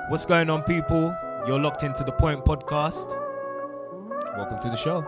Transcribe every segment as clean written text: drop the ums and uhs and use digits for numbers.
What's going on, people? You're locked into the Point Podcast. Welcome to the show.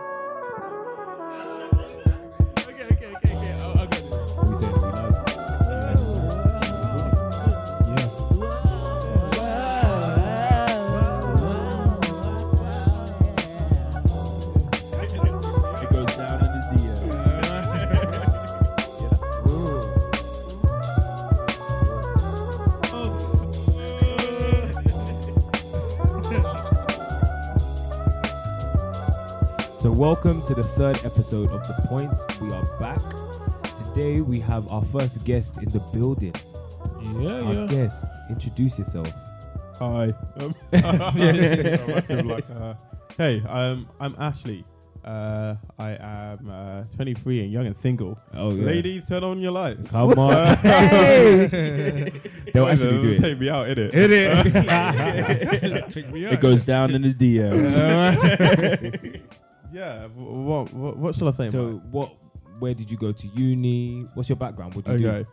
Welcome to the third episode of The Point. We are back. Today we have our first guest in the building. Our guest, introduce yourself. Hi. Hey, I'm Ashley. I am 23 and young and single. Oh, yeah. Ladies, turn on your lights. Come on. Hey! They'll actually do it. Take me out, innit? Take me out. It goes down in the DMs. Yeah, what shall I say? So, where did you go to uni? What's your background? What do you do?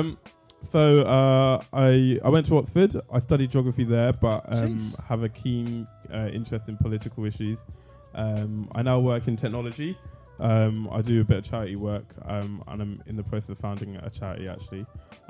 So I went to Oxford. I studied geography there, but have a keen interest in political issues. I now work in technology. I do a bit of charity work, and I'm in the process of founding a charity, actually.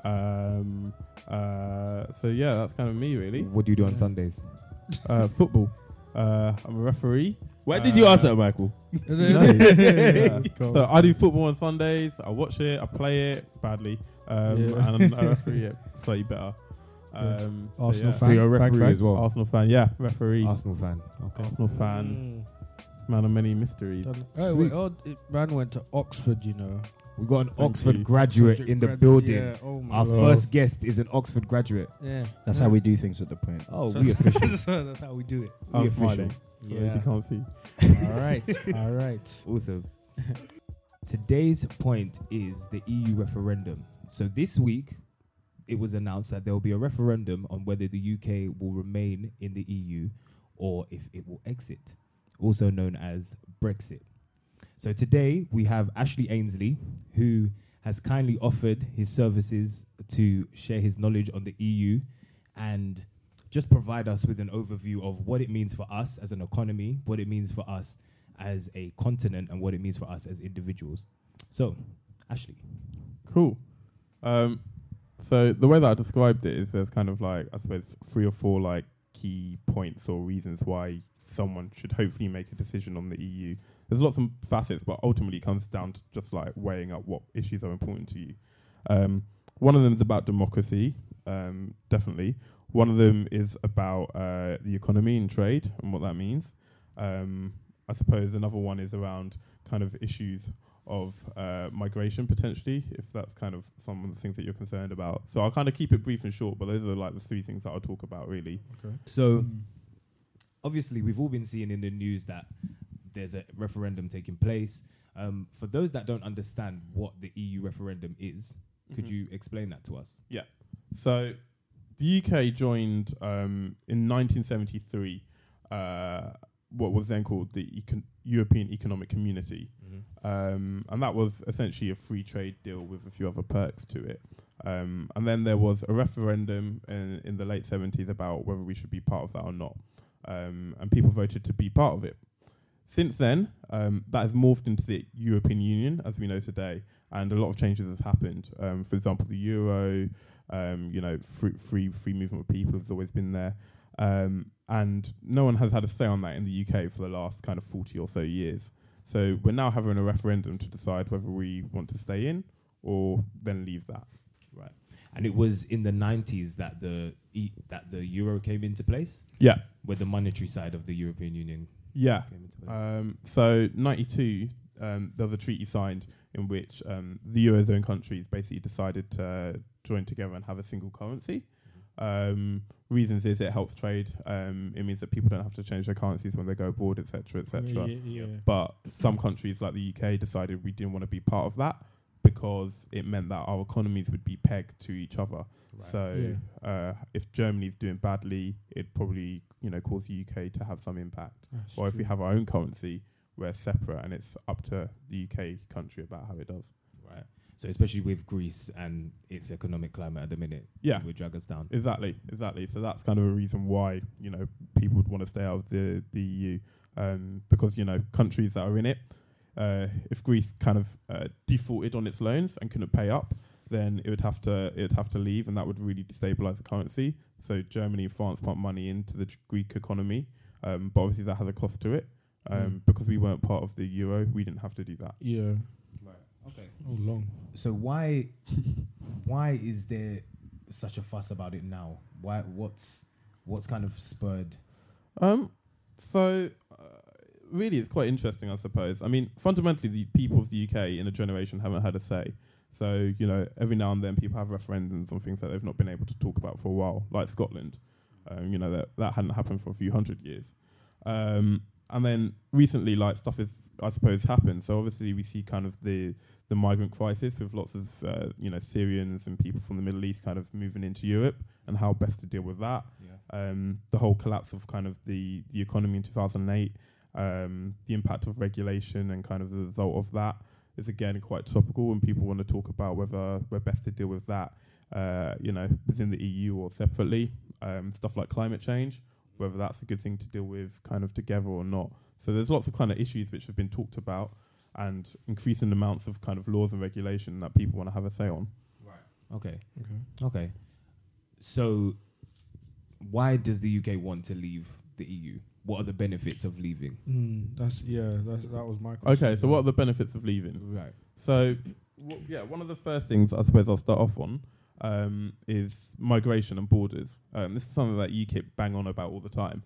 So yeah, that's kind of me, really. What do you do on Sundays? Football. I'm a referee. Where did you ask that, Michael? Yeah. So I do football on Sundays. I watch it. I play it badly, and I referee it slightly better. Arsenal fan. So you're a referee as well? Arsenal fan, yeah, referee. Arsenal fan. Okay. Arsenal fan. Man of many mysteries. Man went to Oxford, you know. We got an Thank Oxford you. graduate in the building. Yeah. Oh my Our God. first guest is an Oxford graduate. Yeah. That's how we do things at The Point. Oh, we official. That's how we do it. We I'm official. smiling. So if you can't see. All right. All right. Awesome. Today's point is the EU referendum. So this week, it was announced that there will be a referendum on whether the UK will remain in the EU or if it will exit, also known as Brexit. So today, we have Ashley Ainsley, who has kindly offered his services to share his knowledge on the EU and just provide us with an overview of what it means for us as an economy, what it means for us as a continent, and what it means for us as individuals. So, Ashley. Cool. So the way that I described it is there's kind of like, I suppose, 3 or 4 like key points or reasons why someone should hopefully make a decision on the EU. There's lots of facets, but ultimately it comes down to just like weighing up what issues are important to you. One of them is about democracy, definitely. One of them is about the economy and trade and what that means. I suppose another one is around kind of issues of migration, potentially, if that's kind of some of the things that you're concerned about. So I'll kind of keep it brief and short, but those are like the 3 things that I'll talk about, really. Okay. So, obviously, we've all been seeing in the news that there's a referendum taking place. For those that don't understand what the EU referendum is, could you explain that to us? Yeah. So the UK joined in 1973 what was then called the European Economic Community. And that was essentially a free trade deal with a few other perks to it. And then there was a referendum in the late 70s about whether we should be part of that or not. And people voted to be part of it. Since then, that has morphed into the European Union, as we know today, and a lot of changes have happened. For example, the euro, free movement of people has always been there. And no one has had a say on that in the UK for the last kind of 40 or so years. So we're now having a referendum to decide whether we want to stay in or then leave that. Right. And it was in the 90s that the euro came into place? Yeah. With the monetary side of the European Union Yeah. came into place. So 92, there was a treaty signed in which the Eurozone countries basically decided to join together and have a single currency. Reasons is it helps trade. It means that people don't have to change their currencies when they go abroad, etc., etc. But some countries like the UK decided we didn't want to be part of that because it meant that our economies would be pegged to each other. Right. So if Germany's doing badly, it'd probably cause the UK to have some impact. That's or if true. we have our own currency, we're separate and it's up to the UK country about how it does. Right. So especially with Greece and its economic climate at the minute, Yeah. would drag us down. Exactly. So that's kind of a reason why, you know, people would want to stay out of the EU, because, you know, countries that are in it, if Greece kind of defaulted on its loans and couldn't pay up, then it would have to leave, and that would really destabilize the currency. So Germany and France pump money into the Greek economy, but obviously that has a cost to it. Because we weren't part of the euro, we didn't have to do that. Yeah. Right. Okay. Oh, long. So why is there such a fuss about it now? Why? What's kind of spurred? Really, it's quite interesting, I suppose. I mean, fundamentally, the people of the UK in a generation haven't had a say. So, you know, every now and then people have referendums on things that they've not been able to talk about for a while, like Scotland. You know, that hadn't happened for a few hundred years. And then recently, like, stuff is, I suppose, happened. So obviously we see kind of the migrant crisis with lots of, you know, Syrians and people from the Middle East kind of moving into Europe, and how best to deal with that. Yeah. The whole collapse of kind of the economy in 2008, the impact of regulation and kind of the result of that is again quite topical, and people want to talk about whether we're best to deal with that, you know, within the EU or separately. Stuff like climate change, whether that's a good thing to deal with kind of together or not. So there's lots of kind of issues which have been talked about, and increasing amounts of kind of laws and regulation that people want to have a say on. Right. Okay. So why does the UK want to leave the EU? What are the benefits of leaving? That was my question. Okay, so what are the benefits of leaving? Right. So, one of the first things I suppose I'll start off on is migration and borders. This is something that UKIP bang on about all the time.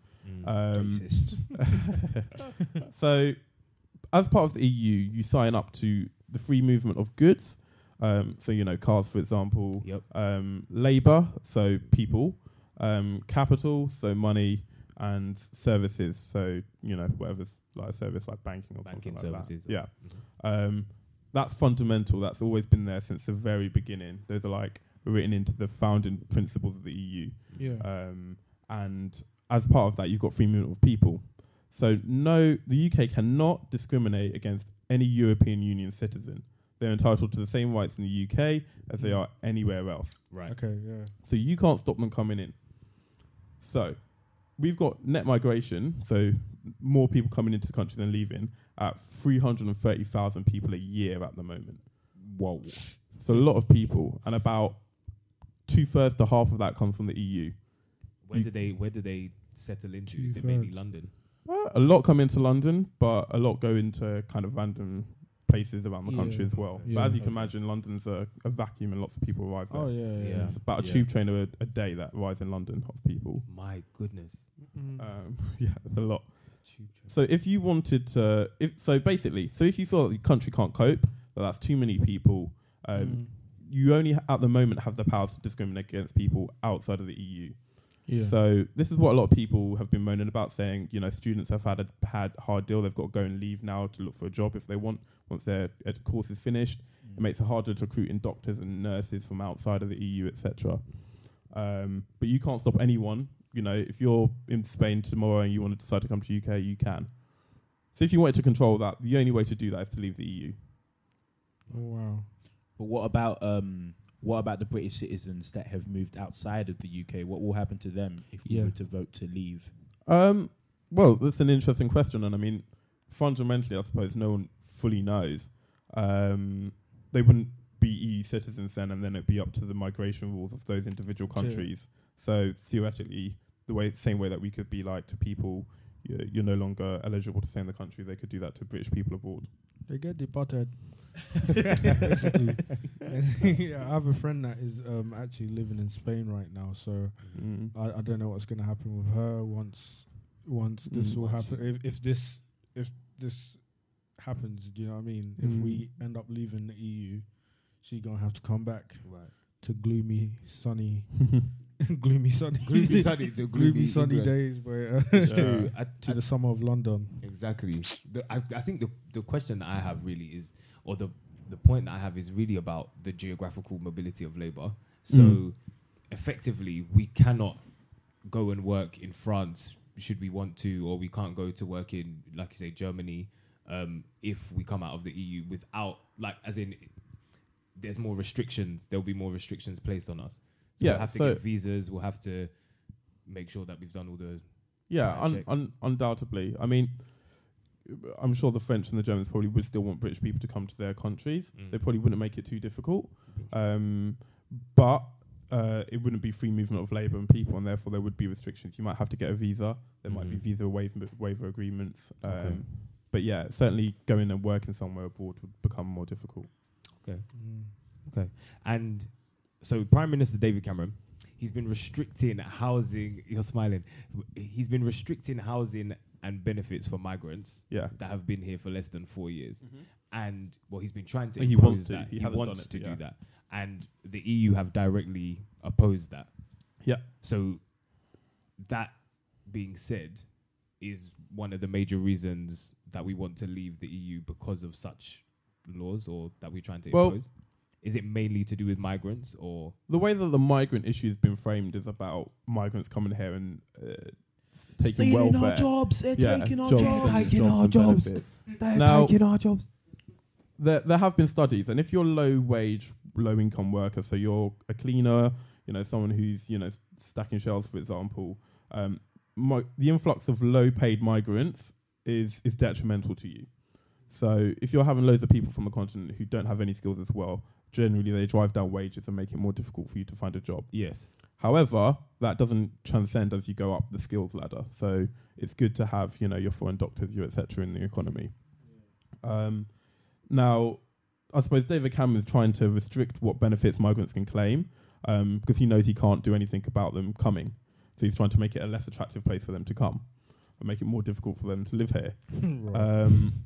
So, as part of the EU, you sign up to the free movement of goods. So, you know, cars, for example. Yep. Labour, so people. Capital, so money. And services, so, you know, whatever's like a service like banking or Banking something like services. that. Yeah. That's fundamental. That's always been there since the very beginning. Those are like written into the founding principles of the EU. Yeah. And as part of that, you've got free movement of people. So no, the UK cannot discriminate against any European Union citizen. They're entitled to the same rights in the UK as they are anywhere else. Right. Okay, yeah. So you can't stop them coming in. So we've got net migration, so more people coming into the country than leaving, at 330,000 people a year at the moment. Whoa. So a lot of people, and about 2/3 to half of that comes from the EU. Where do they settle into? Is it mainly 2/3. London? A lot come into London, but a lot go into kind of random places around the country as well. Yeah. But as you can imagine, London's a vacuum and lots of people arrive there. Oh, yeah. Yeah. It's about a Yeah. tube train a day that arrives in London of people. My goodness. Yeah, it's a lot. So if you wanted to, if you feel that the country can't cope, that's too many people, you only at the moment have the power to discriminate against people outside of the EU. Yeah. So this is what a lot of people have been moaning about, saying, you know, students have had a hard deal. They've got to go and leave now to look for a job if they want, once their course is finished. It makes it harder to recruit in doctors and nurses from outside of the EU, etc. But you can't stop anyone. You know, if you're in Spain tomorrow and you want to decide to come to UK, you can. So if you wanted to control that, the only way to do that is to leave the EU. Oh, wow. But what about the British citizens that have moved outside of the UK? What will happen to them if we were to vote to leave? Well, that's an interesting question, and I mean, fundamentally, I suppose no one fully knows. They wouldn't be EU citizens then, and then it'd be up to the migration rules of those individual countries. So theoretically, same way that we could be like to people, you're no longer eligible to stay in the country, they could do that to British people abroad. They get deported. Basically. I have a friend that is actually living in Spain right now, so I don't know what's going to happen with her once this will happen. If this happens, do you know what I mean? If we end up leaving the EU, she gonna have to come back to gloomy sunny days, but It's true. to the summer of London. Exactly. I think the question that I have really is, or the point that I have is really about the geographical mobility of labour. So effectively, we cannot go and work in France should we want to, or we can't go to work in, like you say, Germany, if we come out of the EU without, like, as in, there's more restrictions. There'll be more restrictions placed on us. So Yeah, we'll have to so- get visas. We'll have to make sure that we've done all the Yeah, checks. undoubtedly. I mean, I'm sure the French and the Germans probably would still want British people to come to their countries. Mm. They probably wouldn't make it too difficult. But it wouldn't be free movement of labour and people, and therefore there would be restrictions. You might have to get a visa. There might be Mhm. visa waiver agreements. Okay. But yeah, certainly going and working somewhere abroad would become more difficult. Mm. And so Prime Minister David Cameron, he's been restricting housing. You're smiling. He's been restricting housing and benefits for migrants Yeah. that have been here for less than 4 years. And well, he's been trying to He impose wants to. that. He He hasn't wants done it, to yeah. do that. And the EU have directly opposed that. Yeah. So that being said, is one of the major reasons that we want to leave the EU because of such laws, or that we're trying to Well- impose? Is it mainly to do with migrants, or The way that the migrant issue has been framed is about migrants coming here and taking Stealing welfare. our jobs. They're Yeah, taking our jobs jobs. and- Taking our and jobs. benefits. they're Now- taking our jobs? There have been studies, and if you're low wage, low income worker, so you're a cleaner, someone who's stacking shelves, for example, the influx of low paid migrants is detrimental to you. So if you're having loads of people from the continent who don't have any skills as well, generally they drive down wages and make it more difficult for you to find a job. Yes. However, that doesn't transcend as you go up the skills ladder. So it's good to have, your foreign doctors, et cetera, in the economy. Now, I suppose David Cameron is trying to restrict what benefits migrants can claim because he knows he can't do anything about them coming. So he's trying to make it a less attractive place for them to come and make it more difficult for them to live here. Right.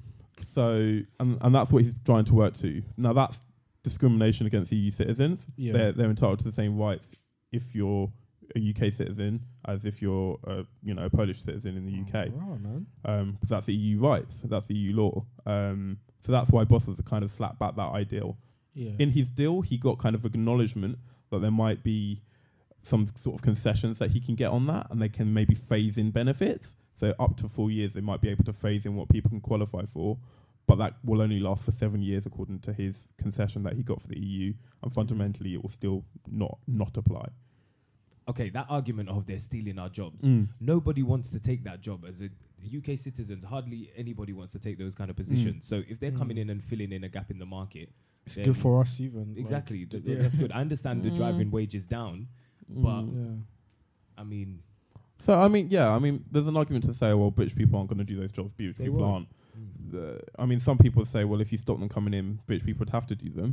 And that's what he's trying to work to. Now, that's discrimination against EU citizens. Yeah. They're entitled to the same rights if you're a UK citizen as if you're a Polish citizen in the UK. Wow, man. Because that's the EU rights, that's the EU law. So that's why bosses are kind of slapped back that ideal. Yeah. In his deal, he got kind of acknowledgement that there might be some sort of concessions that he can get on that, and they can maybe phase in benefits. So up to 4 years, they might be able to phase in what people can qualify for, but that will only last for 7 years according to his concession that he got for the EU, and fundamentally it will still not apply. Okay, that argument of they're stealing our jobs. Nobody wants to take that job. As a UK citizens, hardly anybody wants to take those kind of positions. So if they're coming in and filling in a gap in the market, It's then good for us even. exactly, Like, that's good. I understand the driving wages down, but Yeah. I mean, So, there's an argument to say, well, British people aren't going to do those jobs, British They people won't. aren't. Some people say, well, if you stop them coming in, British people would have to do them.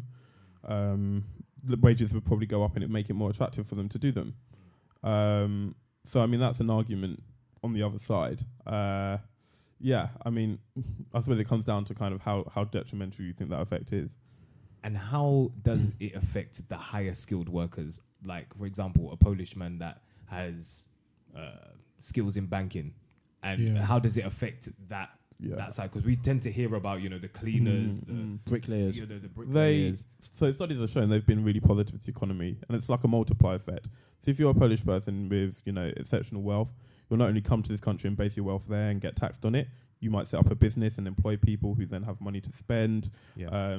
The wages would probably go up and it'd make it more attractive for them to do them. That's an argument on the other side. I suppose it comes down to kind of how detrimental you think that effect is. and how does it affect the higher skilled workers? Like, for example, a Polish man that has skills in banking, and Yeah. how does it affect that side? Because we tend to hear about the cleaners, Bricklayers. the bricklayers. So studies have shown they've been really positive to the economy, and it's like a multiplier effect. So if you're a Polish person with exceptional wealth, you'll not only come to this country and base your wealth there and get taxed on it. You might set up a business and employ people who then have money to spend. Yeah.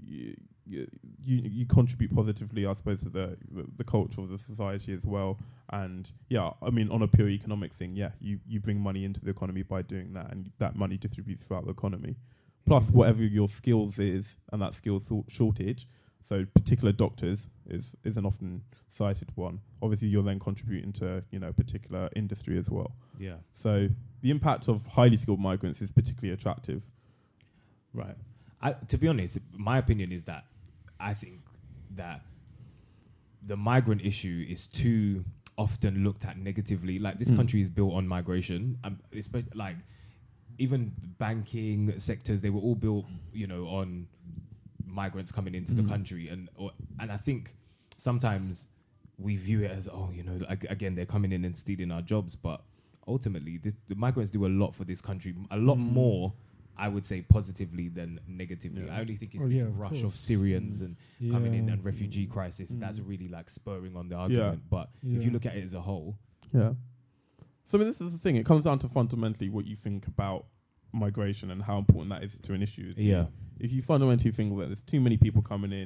You contribute positively, I suppose, to the culture of the society as well. And on a pure economic thing, you bring money into the economy by doing that, and that money distributes throughout the economy. Plus, whatever your skills is, and that skills shortage. So, particular doctors is an often cited one. Obviously, you're then contributing to a particular industry as well. Yeah. So, the impact of highly skilled migrants is particularly attractive. Right. To be honest, my opinion is that I think that the migrant issue is too often looked at negatively. Like, this country is built on migration, especially like even banking sectors. They were all built, on migrants coming into the country, and I think sometimes we view it as again they're coming in and stealing our jobs, but ultimately the migrants do a lot for this country, a lot more, I would say, positively than negatively. I only think it's this rush of Syrians and coming in and refugee crisis that's really like spurring on the argument. But if you look at it as a whole, So this is the thing. It comes down to fundamentally what you think about migration and how important that is to an issue. If you fundamentally think that there's too many people coming in,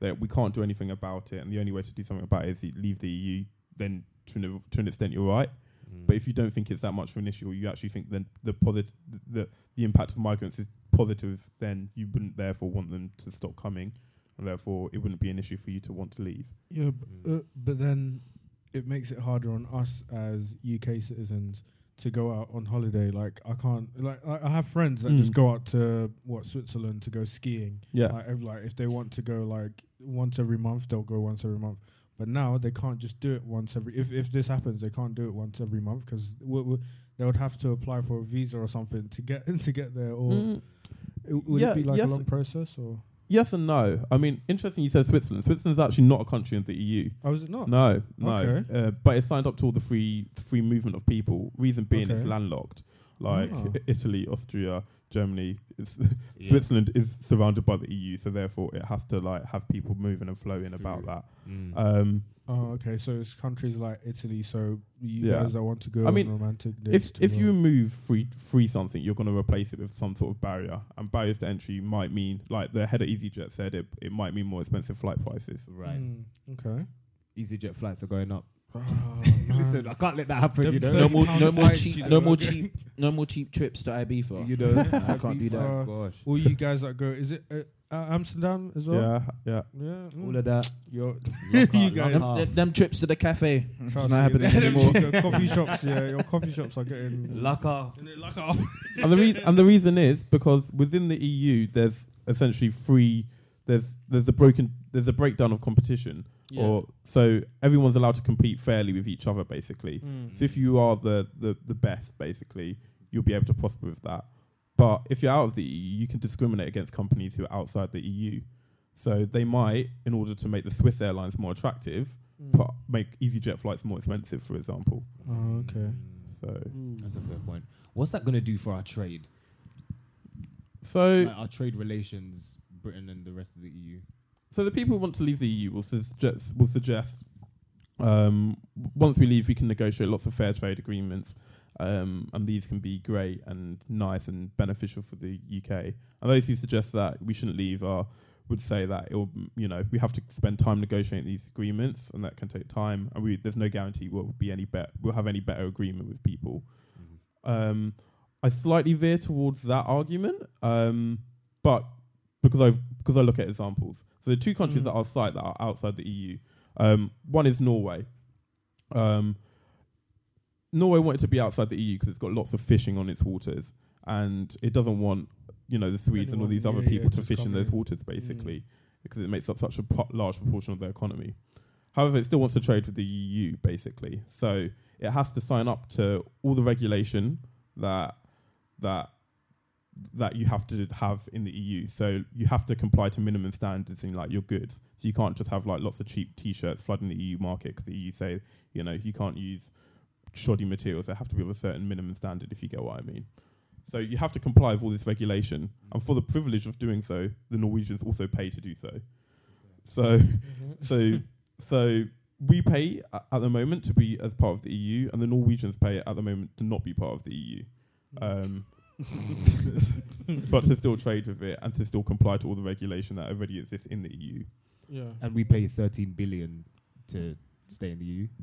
that we can't do anything about it, and the only way to do something about it is leave the EU, then to an extent you're right. But if you don't think it's that much of an issue, or you actually think then the impact of migrants is positive, then you wouldn't therefore want them to stop coming, and therefore it wouldn't be an issue for you to want to leave. Yeah, but then it makes it harder on us as UK citizens to go out on holiday. Like I can't, I have friends that just go out to Switzerland to go skiing. Yeah. Like if they want to go like once every month, they'll go once every month. But now they can't just do it once every. If this happens, they can't do it once every month because they would have to apply for a visa or something to get there. Or would it be like a long process or? Yes and no. I mean, interesting you said Switzerland. Switzerland's actually not a country in the EU. Oh, is it not? No. Okay. But it's signed up to all the free movement of people. Reason being it's landlocked. Like Italy, Austria, Germany. Switzerland is surrounded by the EU, so therefore it has to like have people moving and flowing about that. Okay. So it's countries like Italy. So you guys that want to go on romantic dates. If you remove free something, you're going to replace it with some sort of barrier. And barriers to entry might mean, like the head of EasyJet said, it might mean more expensive flight prices. Right. Okay. EasyJet flights are going up. Oh, Listen, I can't let that happen. Them No more cheap trips to Ibiza. You know, I can't do that. Gosh, all you guys that go, is it Amsterdam as well? Yeah. all of that. You guys, Them trips to the cafe. It's trust not me, happening anymore. your coffee shops, your coffee shops are getting Luck off. And the reason is because within the EU, there's essentially free. There's a breakdown of competition. Yeah. Or so everyone's allowed to compete fairly with each other, basically. So if you are the best, basically, you'll be able to prosper with that. But if you're out of the EU, you can discriminate against companies who are outside the EU. So they might, in order to make the Swiss airlines more attractive, make EasyJet flights more expensive, for example. Oh, okay. So That's a fair point. What's that going to do for our trade? So Like our trade relations, Britain and the rest of the EU. So the people who want to leave the EU will suggest once we leave, we can negotiate lots of fair trade agreements, and these can be great and nice and beneficial for the UK. And those who suggest that we shouldn't leave would say that we have to spend time negotiating these agreements, and that can take time. And there's no guarantee we'll have any better agreement with people. I slightly veer towards that argument, but because I look at examples. So the two countries that I'll cite that are outside the EU, one is Norway. Norway wanted to be outside the EU because it's got lots of fishing on its waters, and it doesn't want the Swedes and all these other people to fish in those waters, basically, because it makes up such a large proportion of their economy. However, it still wants to trade with the EU, basically. So it has to sign up to all the regulation that you have to have in the EU. So you have to comply to minimum standards in like your goods. So you can't just have like lots of cheap T-shirts flooding the EU market because the EU say, you can't use shoddy materials. They have to be of a certain minimum standard, if you get what I mean. So you have to comply with all this regulation. And for the privilege of doing so, the Norwegians also pay to do so. So we pay at the moment to be as part of the EU, and the Norwegians pay at the moment to not be part of the EU. But to still trade with it and to still comply to all the regulation that already exists in the EU. Yeah. And we pay 13 billion to stay in the EU.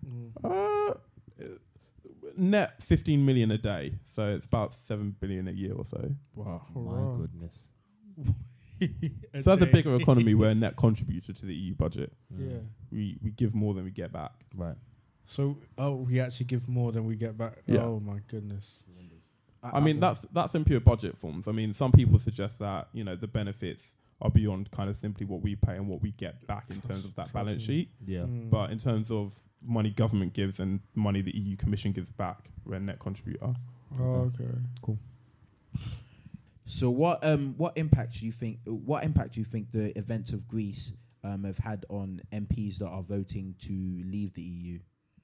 Net 15 million a day, so it's about 7 billion a year or so. Wow, my goodness. So that's a bigger economy. We're a net contributor to the EU budget. Yeah. We give more than we get back. Right. So we actually give more than we get back. Yeah. Oh my goodness. I mean, that's in pure budget forms. I mean, some people suggest that, the benefits are beyond kind of simply what we pay and what we get back in terms of that balance sheet. Yeah. But in terms of money government gives and money the EU Commission gives back, we're a net contributor. Oh, okay. Cool. So what impact do you think the events of Greece have had on MPs that are voting to leave the EU?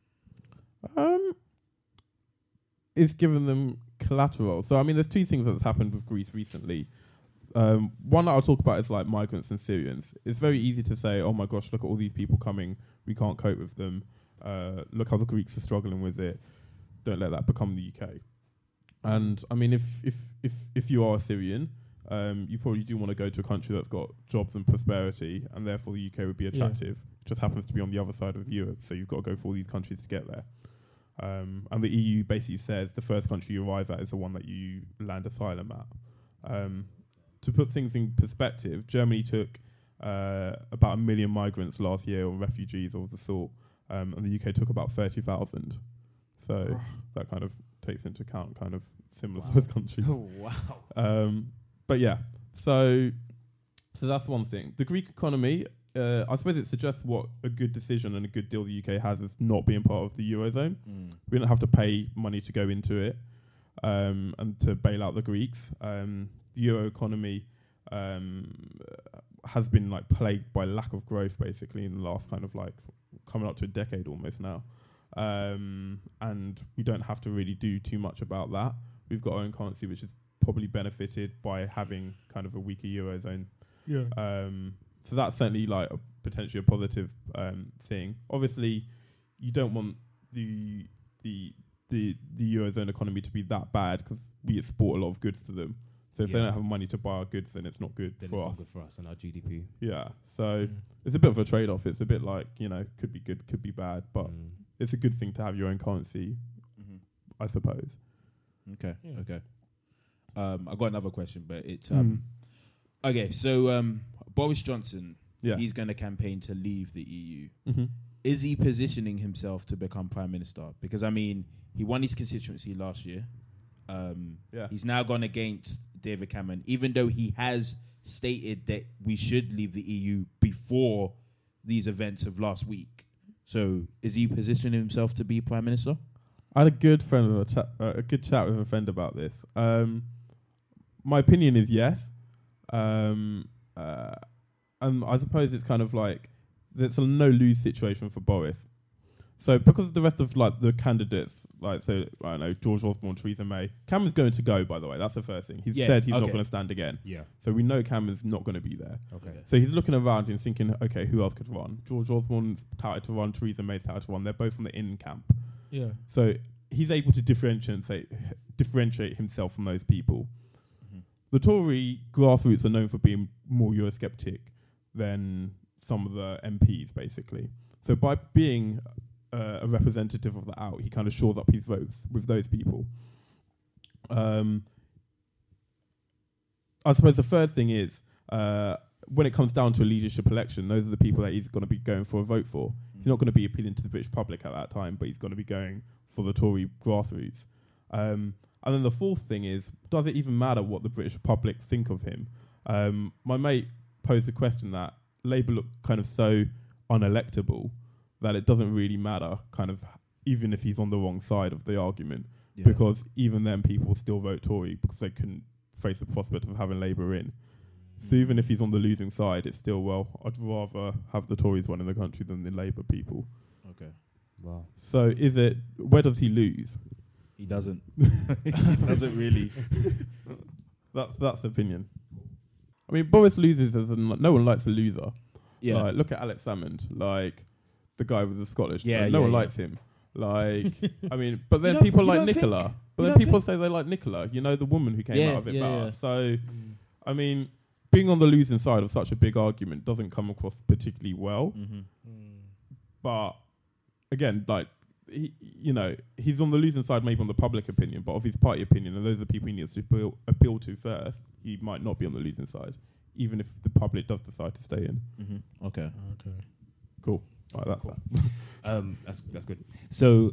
It's given them collateral. So, I mean, there's two things that's happened with Greece recently. One that I'll talk about is like migrants and Syrians. It's very easy to say, oh my gosh, look at all these people coming. We can't cope with them. Look how the Greeks are struggling with it. Don't let that become the UK. And I mean, if you are a Syrian you probably do want to go to a country that's got jobs and prosperity, and therefore the UK would be attractive. It just happens to be on the other side of Europe, so you've got to go for all these countries to get there. And the EU basically says the first country you arrive at is the one that you land asylum at. To put things in perspective, Germany took about 1 million migrants last year, or refugees of the sort, and the UK took about 30,000. So that kind of takes into account kind of similar size countries. Oh, wow. But yeah, so that's one thing. The Greek economy, I suppose it suggests what a good decision and a good deal the UK has is not being part of the Eurozone. We don't have to pay money to go into it and to bail out the Greeks. The Euro economy has been like plagued by lack of growth basically in the last kind of like coming up to a decade almost now. And we don't have to really do too much about that. We've got our own currency, which is probably benefited by having kind of a weaker Eurozone. Yeah. So that's certainly like potentially a positive thing. Obviously, you don't want the Eurozone economy to be that bad because we export a lot of goods to them. So if they don't have money to buy our goods, then it's not good Then for it's us. not good for us and our GDP. Yeah. So it's a bit of a trade-off. It's a bit like, could be good, could be bad, but it's a good thing to have your own currency, I suppose. Okay. Yeah. Okay. I got another question, but it's okay. So Boris Johnson, Yeah. he's going to campaign to leave the EU. Mm-hmm. Is he positioning himself to become prime minister? Because I mean, he won his constituency last year. Yeah. He's now gone against David Cameron, even though he has stated that we should leave the EU before these events of last week. So, is he positioning himself to be prime minister? I had a good chat with a friend about this. My opinion is yes, and I suppose it's kind of like there's a no-lose situation for Boris. So because the rest of like the candidates, like so I don't know, George Osborne, Theresa May, Cameron's going to go. By the way, that's the first thing. He's said he's not going to stand again. Yeah. So we know Cameron's not going to be there. Okay. So he's looking around and thinking, okay, who else could run? George Osborne's touted to run. Theresa May's touted to run. They're both from the in camp. Yeah. So he's able to differentiate himself from those people. The Tory grassroots are known for being more Eurosceptic than some of the MPs, basically. So by being a representative of the out, he kind of shores up his votes with those people. I suppose the third thing is, when it comes down to a leadership election, those are the people that he's going to be going for a vote for. He's not going to be appealing to the British public at that time, but he's going to be going for the Tory grassroots. And then the fourth thing is, does it even matter what the British public think of him? My mate posed a question that Labour look kind of so unelectable that it doesn't really matter, kind of, even if he's on the wrong side of the argument, because even then people still vote Tory because they couldn't face the prospect of having Labour in. So even if he's on the losing side, it's still, well, I'd rather have the Tories running the country than the Labour people. Okay. Wow. So where does he lose? He doesn't. He doesn't really. That's the opinion. I mean, Boris loses as in, like, no one likes a loser. Yeah. Like, look at Alex Salmond, like the guy with the Scottish. Yeah, no one yeah. likes him. Like, I mean, but then You don't- people you like don't think- Nicola. But you then don't people say they like Nicola. You know, the woman who came out of it Yeah, better. yeah. So, I mean, being on the losing side of such a big argument doesn't come across particularly well. But again, like, he's on the losing side, maybe on the public opinion, but of his party opinion, and those are the people he needs to appeal to first. He might not be on the losing side, even if the public does decide to stay in. Okay. Okay. Cool. Right, that's that. That's good. So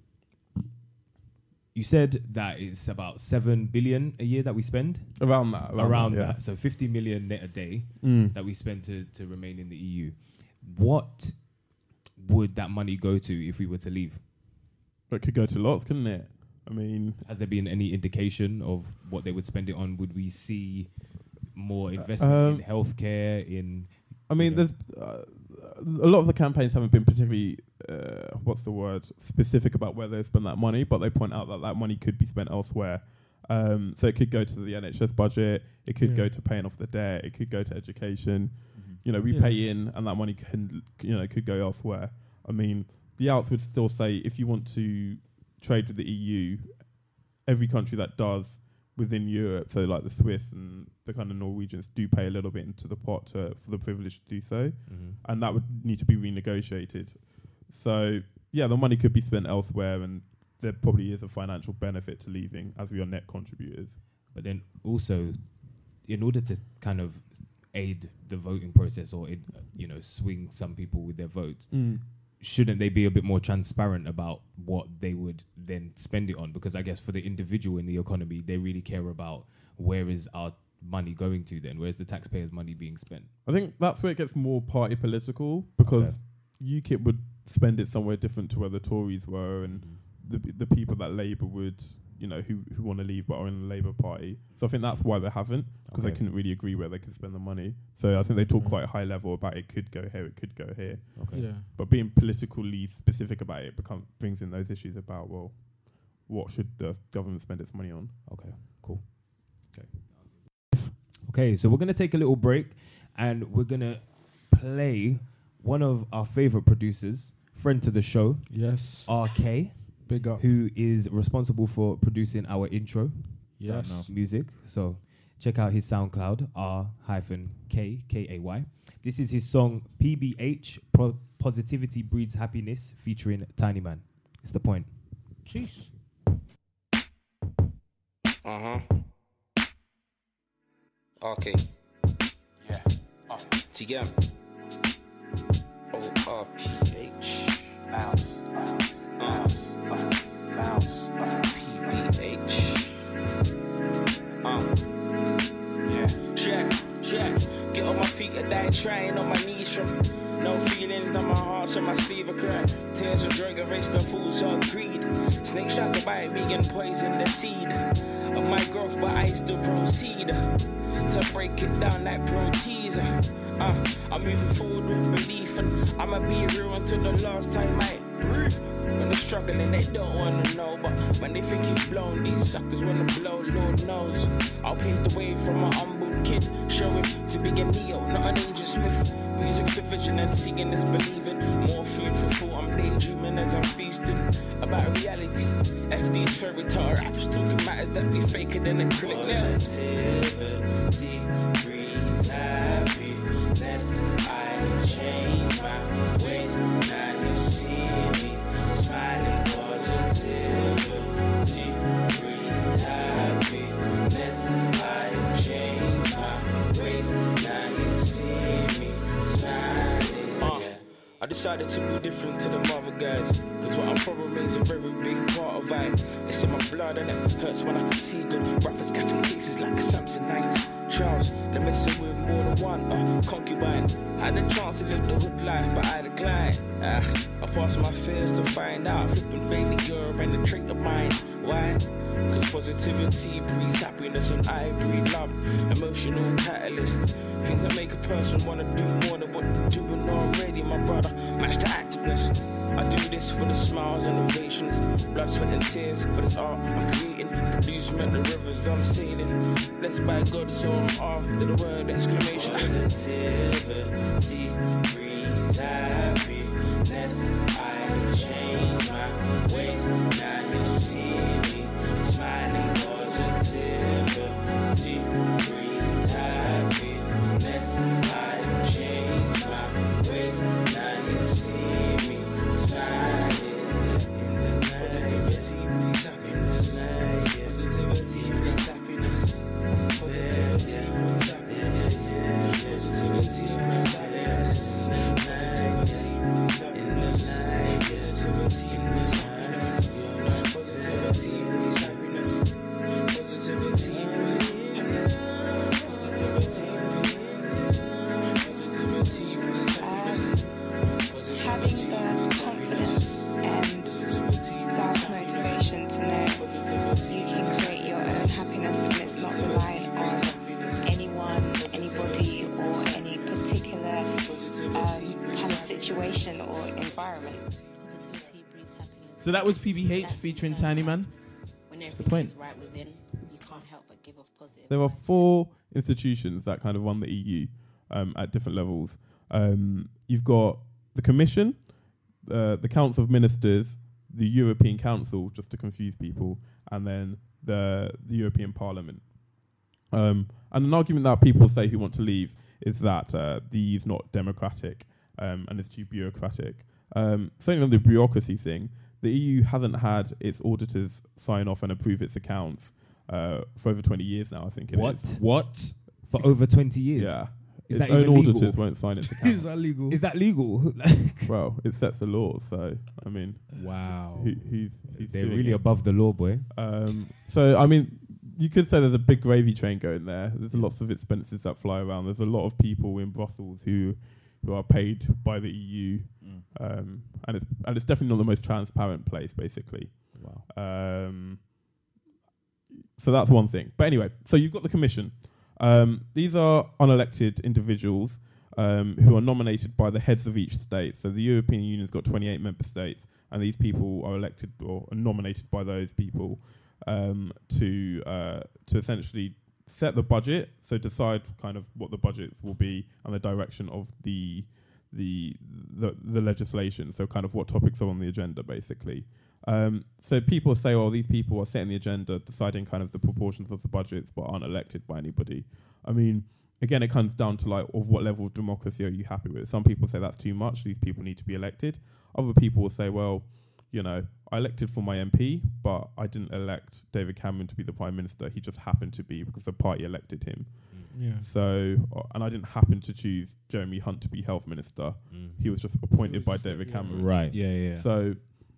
you said that it's about 7 billion a year that we spend Around that. around yeah. that. So 50 million net a day Mm. that we spend to remain in the EU. What would that money go to if we were to leave? It could go to lots, couldn't it? I mean, Has there been any indication of what they would spend it on? Would we see more investment in healthcare? there's a lot of the campaigns haven't been particularly, specific about where they spend that money, but they point out that money could be spent elsewhere. So it could go to the NHS budget, it could go to paying off the debt, it could go to education. We pay in, and that money could go elsewhere. I mean, the outs would still say if you want to trade with the EU, every country that does within Europe, so like the Swiss and the kind of Norwegians do pay a little bit into the pot for the privilege to do so, and that would need to be renegotiated. So yeah, the money could be spent elsewhere, and there probably is a financial benefit to leaving, as we are net contributors. But then also, in order to kind of aid the voting process or swing some people with their votes, shouldn't they be a bit more transparent about what they would then spend it on? Because I guess for the individual in the economy, they really care about where is our money going to then? Where's the taxpayers' money being spent? I think that's where it gets more party political, because UKIP would spend it somewhere different to where the Tories were, and the people that Labour would, who want to leave but are in the Labour Party. So I think that's why they haven't, because they couldn't really agree where they could spend the money. So I think they talk quite high level about it could go here, it could go here. Okay. Yeah. But being politically specific about it brings in those issues about, well, what should the government spend its money on? Okay, cool. Okay, so we're going to take a little break, and we're going to play one of our favourite producers, friend to the show, Yes. RK, Big up. who is responsible for producing our intro Yes. music. So check out his SoundCloud, R-K-K-A-Y. This is his song PBH, Positivity Breeds Happiness, featuring Tiny Man. It's the point. Jeez. Okay. Yeah. TM. ORPH. Bounce. Bounce. PBH. Yeah. Check. Get on my feet, I die trying on my knees from no feelings, not my heart, so my sleeve a cry. Tears of drug erased the fools of greed. Snake shot to bite me and poison the seed of my growth, but I still proceed to break it down like pro teaser. I'm moving forward with belief, and I'ma be real until the last time I breathe. When they're struggling, they don't wanna know, but when they think he's blown, these suckers wanna blow, Lord knows. I'll pave the way from a humble kid, show him to be a Neo, not an Angel Smith. Music's the vision and singing is believing. More food for thought, I'm daydreaming as I'm feasting about reality. FD's fairy tale raps talking matters that be faker than acrylic nails. Positivity breeds happiness. I change my ways, now you see me smiling. Positivity breeds happiness. I change my ways, now you see me smiling. I decided to be different to the other guys, cause what I'm for remains a very big part of I. It's in my blood and it hurts when I see good rappers catching cases like a Samsonite. Trials, they're messing with more than one concubine. Had a chance to live the hood life, but I declined. I passed my fears to find out. Flipping faded girl and a trait of mine. Why? Cause positivity breeds happiness and I breed love. Emotional catalyst. Things that make a person wanna do more than what they're doing already, my brother. Match the activeness. I do this for the smiles and ovations, blood, sweat and tears for this art I'm creating. Producement, the rivers I'm sailing. Blessed by God, so I'm off to the word exclamation. Positivity breeds happiness. I change my ways, now you see me smiling. Positivity breeds happiness. I change my ways, now you see me smiling. In the night, positivity breeds happiness. Positivity breeds happiness. Positivity breeds happiness. Positivity breeds happiness. Positivity in the night. Positivity breeds happiness. Positivity breeds happiness. Positivity breeds happiness. Positivity breeds happiness. Having the confidence and self-motivation to know you can create your own happiness and it's not reliant on anyone, anybody, or any particular kind of situation or environment. Positivity breeds happiness. So that was PBH featuring Tiny Man. When the everything point. is right within, you can't help but give off positive. There are 4 institutions that kind of run the EU at different levels. You've got the Commission, the Council of Ministers, the European Council, just to confuse people, and then the European Parliament. And an argument that people say who want to leave is that the EU is not democratic and it's too bureaucratic. Certainly on the bureaucracy thing, the EU hasn't had its auditors sign off and approve its accounts for over 20 years now, I think it is. What? For over 20 years? Yeah. Is Its that own even legal? auditors won't sign its Is accounts. that legal? Is that legal? Well, it sets the law, so, I mean, Wow. who's They're suing really it? above the law, boy. So, I mean, you could say there's a big gravy train going there. There's lots of expenses that fly around. There's a lot of people in Brussels who are paid by the EU, and it's definitely not the most transparent place, basically. Wow. So that's one thing. But anyway, so you've got the Commission. These are unelected individuals who are nominated by the heads of each state. So the European Union's got 28 member states, and these people are elected or are nominated by those people to essentially set the budget, so decide kind of what the budgets will be and the direction of the legislation. So kind of what topics are on the agenda, basically. So people say, well, these people are setting the agenda, deciding kind of the proportions of the budgets, but aren't elected by anybody. I mean, again, it comes down to like, of what level of democracy are you happy with? Some people say that's too much. These people need to be elected. Other people will say, well, you know, I elected for my MP, but I didn't elect David Cameron to be the Prime Minister. He just happened to be because the party elected him. Yeah. So, and I didn't happen to choose Jeremy Hunt to be Health Minister. He was just appointed by David Cameron. Right. Yeah. So,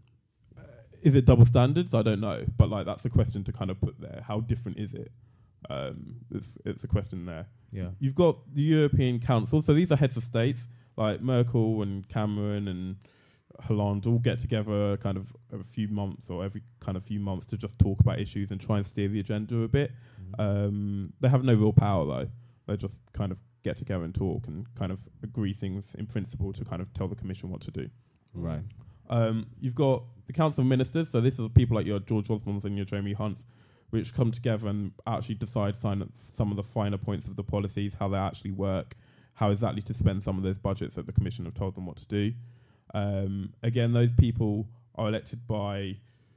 is it double standards? I don't know, but like that's a question to kind of put there. How different is it? It's a question there. Yeah. You've got the European Council. So these are heads of states like Merkel and Cameron and Hollande all get together kind of every few months or every kind of few months to just talk about issues and try and steer the agenda a bit. They have no real power though. They just kind of get together and talk and kind of agree things in principle to kind of tell the Commission what to do. Right. You've got the Council of Ministers. So this is people like your George Osborne's and your Jeremy Hunts, which come together and actually decide some of the finer points of the policies, how they actually work, how exactly to spend some of those budgets that the Commission have told them what to do. Again, those people are elected by,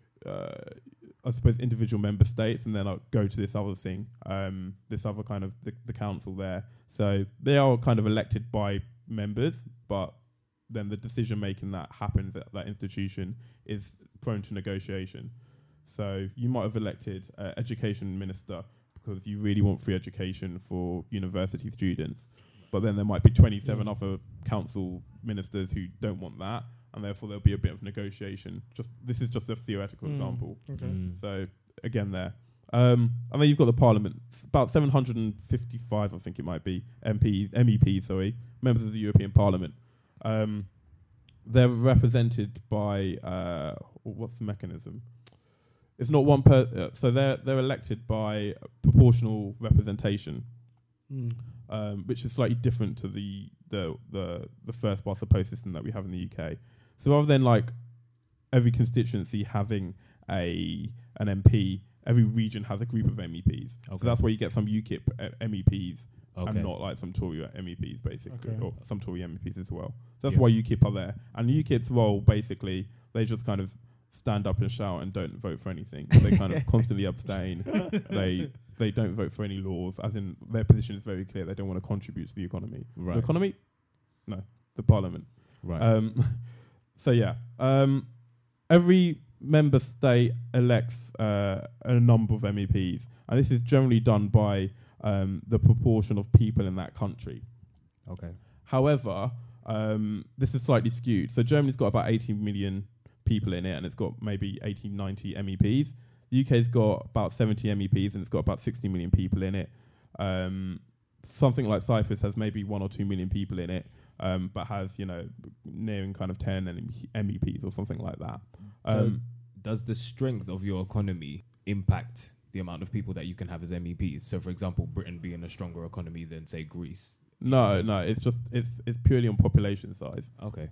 I suppose, individual member states, and then I'll go to this other thing, this other kind of the council there. So they are kind of elected by members, but then the decision making that happens at that institution is prone to negotiation. So you might have elected education minister because you really want free education for university students, but then there might be 27 other council ministers who don't want that, and therefore there'll be a bit of negotiation. This is just a theoretical example. Okay. So again, there. And then you've got the Parliament. It's about 755, I think it might be, MEPs, members of the European Parliament. They're represented by what's the mechanism? It's not one so they're elected by proportional representation, which is slightly different to the first past the post system that we have in the UK. So rather than like every constituency having an MP, every region has a group of MEPs. Okay. So that's where you get some UKIP MEPs and not like some Tory MEPs, basically, or some Tory MEPs as well. So that's why UKIP are there. And UKIP's role, basically, they just kind of stand up and shout and don't vote for anything. They kind of constantly abstain. They don't vote for any laws, as in their position is very clear. They don't want to contribute to the economy. Right. The economy? No, the Parliament. Right. So yeah, every member state elects a number of MEPs, and this is generally done by the proportion of people in that country. Okay. However, this is slightly skewed. So Germany's got about 18 million people in it, and it's got maybe 18, 90 MEPs. The UK's got about 70 MEPs, and it's got about 60 million people in it. Something like Cyprus has maybe 1 or 2 million people in it, but has, nearing kind of 10 MEPs or something like that. Does the strength of your economy impact the amount of people that you can have as MEPs? So, for example, Britain being a stronger economy than, say, Greece. No, it's just it's purely on population size. Okay.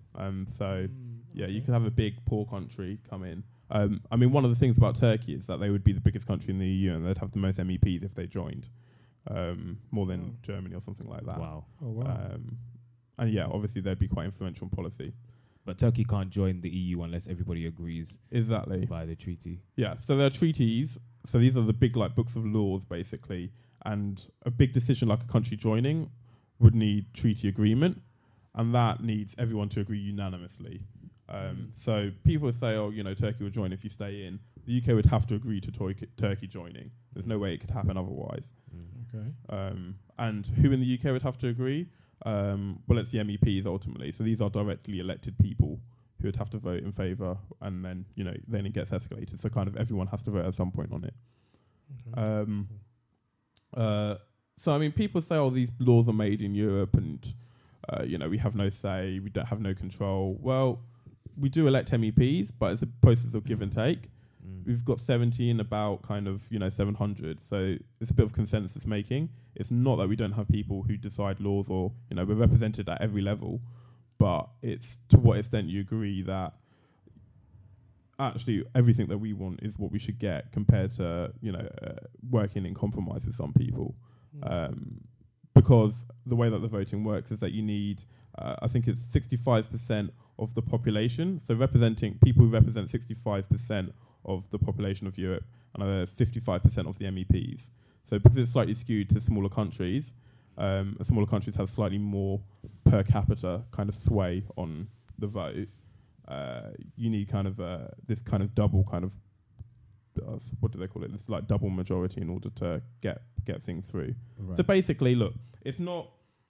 You can have a big poor country come in. I mean, one of the things about Turkey is that they would be the biggest country in the EU, and they'd have the most MEPs if they joined, more than Germany or something like that. Wow. Oh wow. And yeah, obviously they'd be quite influential in policy. But Turkey can't join the EU unless everybody agrees Exactly. by the treaty. Yeah, so there are treaties. So these are the big like books of laws, basically. And a big decision like a country joining would need treaty agreement, and that needs everyone to agree unanimously. So people say, oh, you know, Turkey will join if you stay in. The UK would have to agree to Turkey joining. There's no way it could happen otherwise. Okay. And who in the UK would have to agree? Well, it's the MEPs ultimately. So these are directly elected people who would have to vote in favour, and then, you know, then it gets escalated. So kind of everyone has to vote at some point on it. Okay. So I mean, people say, "Oh, these laws are made in Europe, and you know, we have no say, we don't have no control." Well, we do elect MEPs, but it's a process of give and take. We've got 70 in about kind of 700, so it's a bit of consensus making. It's not that we don't have people who decide laws, or we're represented at every level, but it's to what extent you agree that actually everything that we want is what we should get, compared to working in compromise with some people. Because the way that the voting works is that you need I think it's 65% of the population, so representing people who represent 65% of the population of Europe, and 55% of the MEPs. So because it's slightly skewed to smaller countries, smaller countries have slightly more per capita kind of sway on the vote. You need kind of this kind of double kind of what do they call it? This like double majority in order to get things through. Right. So basically, look, it's not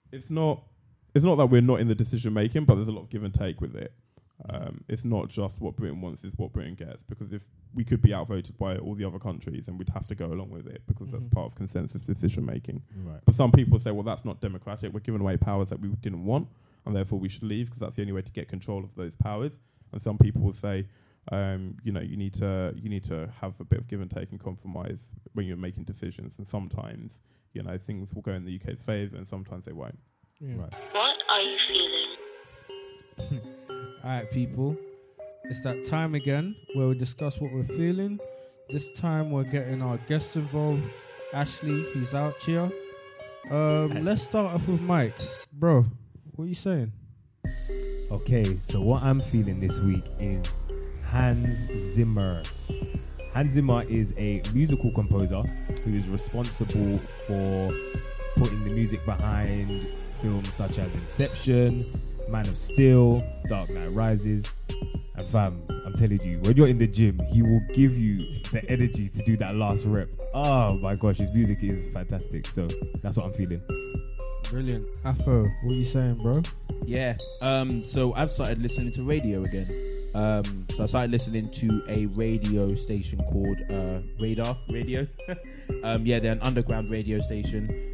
that we're not in the decision making, but there's a lot of give and take with it. It's not just what Britain wants is what Britain gets, because if we could be outvoted by all the other countries, and we'd have to go along with it, because that's part of consensus decision making. Right. But some people say, well, that's not democratic. We're giving away powers that we didn't want, and therefore we should leave, because that's the only way to get control of those powers. And some people will say, you need to have a bit of give and take and compromise when you're making decisions, and sometimes things will go in the UK's favour, and sometimes they won't. Yeah. Right. What are you feeling? Alright, people, it's that time again where we discuss what we're feeling. This time we're getting our guests involved. Ashley, he's out here. Let's start off with Mike. Bro, what are you saying? Okay, so what I'm feeling this week is Hans Zimmer. Hans Zimmer is a musical composer who is responsible for putting the music behind films such as Inception, Man of Steel, Dark Knight Rises. And fam, I'm telling you, when you're in the gym, he will give you the energy to do that last rep. Oh my gosh, his music is fantastic. So that's what I'm feeling. Brilliant. Afro, what are you saying, bro? Yeah. So I've started listening to radio again. So I started listening to a radio station called Radar Radio. Yeah, they're an underground radio station.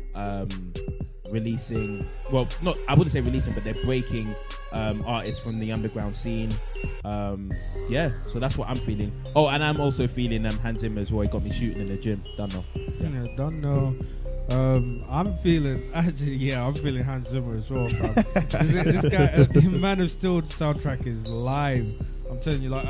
Releasing, well, not, I wouldn't say releasing, but they're breaking artists from the underground scene. Yeah, so that's what I'm feeling. Oh, and I'm also feeling Hans Zimmer as well. He got me shooting in the gym. Don't know. Yeah, don't know. I'm feeling I'm feeling Hans Zimmer as well, bro. This guy, Man of Steel soundtrack is live. I'm telling you, like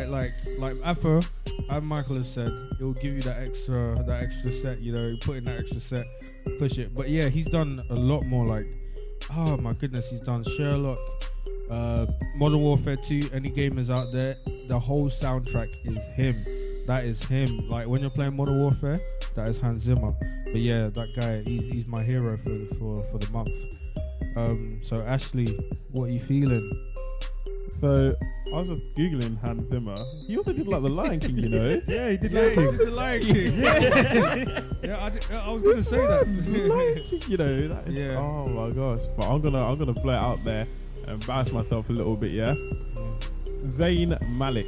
Afro and Michael have said, it will give you that extra set. Put in that extra set, push it. But yeah, he's done a lot more. Like, oh my goodness, he's done Sherlock, Modern Warfare 2. Any gamers out there, the whole soundtrack is him. That is him. Like when you're playing Modern Warfare, that is Hans Zimmer. But yeah, that guy, he's my hero for the month. So Ashley, what are you feeling? So I was just googling Hans Zimmer. He also did like the Lion King, Yeah, he did Lion King. He did the Lion King. Yeah, I was gonna say that. Lion King, that is, yeah. Oh my gosh! But I'm gonna blow it out there and embarrass myself a little bit. Yeah. Zayn Malik.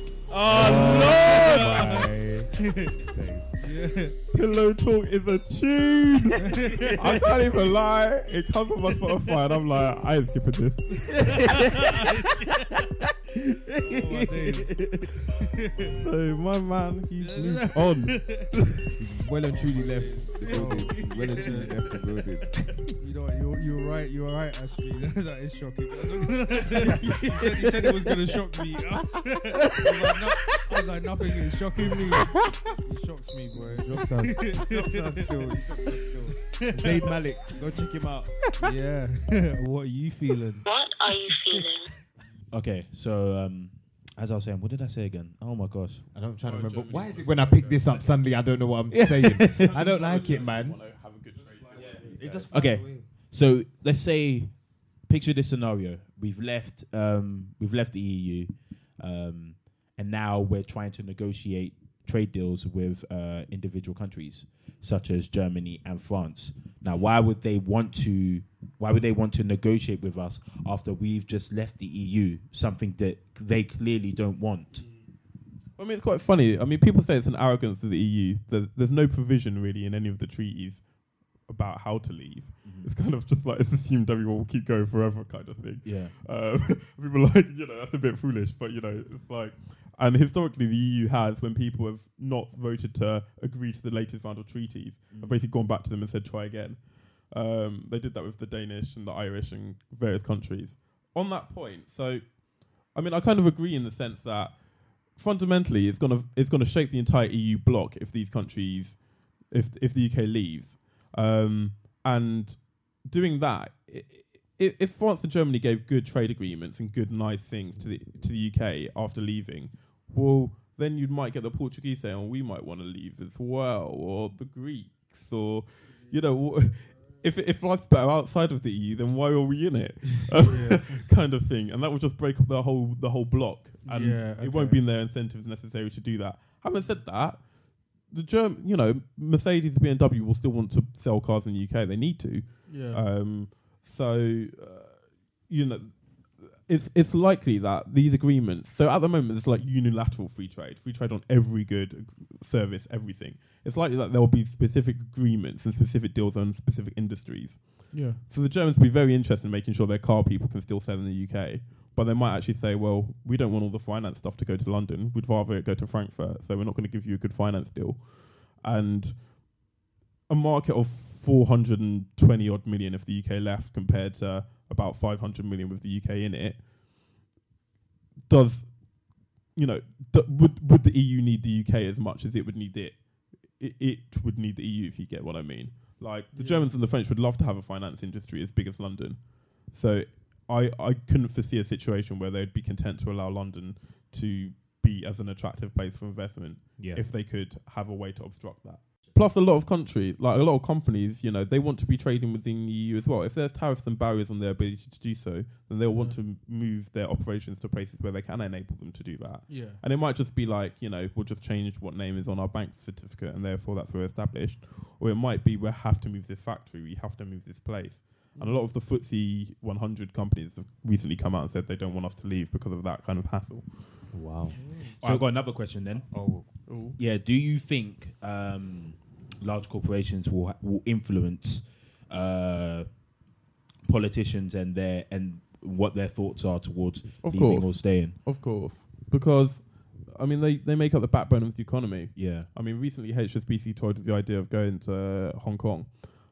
Oh Yeah. Pillow Talk is a tune. I can't even lie. It comes on my Spotify and I'm like, I ain't skipping this. Oh my days. So my man, he's moved on. He's well and truly left the building. Well and truly left the building. You know what, you're right. You're right, Ashley. That is shocking. He said it was gonna shock me. I was like, nothing is shocking me. He shocks me, boy. Shocked us still. Zayn Malik, go check him out. Yeah. What are you feeling? What are you feeling? Okay, so as I was saying, what did I say again? Oh my gosh. I don't try to Oh, remember. Germany Why was is it when I pick this up suddenly I don't know what I'm saying? I don't like it, man. It just Okay. flies away. So let's say, picture this scenario: we've left the EU, and now we're trying to negotiate trade deals with individual countries such as Germany and France. Now, why would they want to negotiate with us after we've just left the EU? Something that they clearly don't want. I mean, it's quite funny. I mean, people say it's an arrogance of the EU. There's no provision really in any of the treaties about how to leave. It's kind of just like it's assumed everyone will keep going forever kind of thing. Yeah. People are like, that's a bit foolish, but it's like, and historically the EU has, when people have not voted to agree to the latest round of treaties, have basically gone back to them and said try again. They did that with the Danish and the Irish and various countries. On that point, so I mean, I kind of agree in the sense that fundamentally it's gonna shape the entire EU bloc if these countries, if the UK leaves, and doing that, if France and Germany gave good trade agreements and good nice things to the UK after leaving, well, then you might get the Portuguese saying, "Oh, we might want to leave as well," or the Greeks, or if life's better outside of the EU, then why are we in it? Kind of thing, and that would just break up the whole block, and it won't be in their incentives necessary to do that. Having said that, the Mercedes, BMW will still want to sell cars in the UK. They need to. It's likely that these agreements. So at the moment, there's like unilateral free trade on every good, service, everything. It's likely that there will be specific agreements and specific deals on specific industries. Yeah. So the Germans will be very interested in making sure their car people can still sell in the UK, but they might actually say, well, we don't want all the finance stuff to go to London. We'd rather it go to Frankfurt, so we're not going to give you a good finance deal. And a market of 420 odd million if the UK left compared to about 500 million with the UK in it, would the EU need the UK as much as it would need it? It would need the EU, if you get what I mean. Like, the Germans and the French would love to have a finance industry as big as London. So I couldn't foresee a situation where they'd be content to allow London to be as an attractive place for investment if they could have a way to obstruct that. Plus, a lot of companies, they want to be trading within the EU as well. If there's tariffs and barriers on their ability to do so, then they'll want to move their operations to places where they can enable them to do that. Yeah. And it might just be like, we'll just change what name is on our bank certificate and therefore that's where we're established. Or it might be we have to move this factory, we have to move this place. And a lot of the FTSE 100 companies have recently come out and said they don't want us to leave because of that kind of hassle. Wow. So I've got another question then. Yeah, do you think large corporations will influence politicians and what their thoughts are towards leaving or staying? Of course. Because, I mean, they make up the backbone of the economy. Yeah. I mean, recently HSBC toyed with the idea of going to Hong Kong.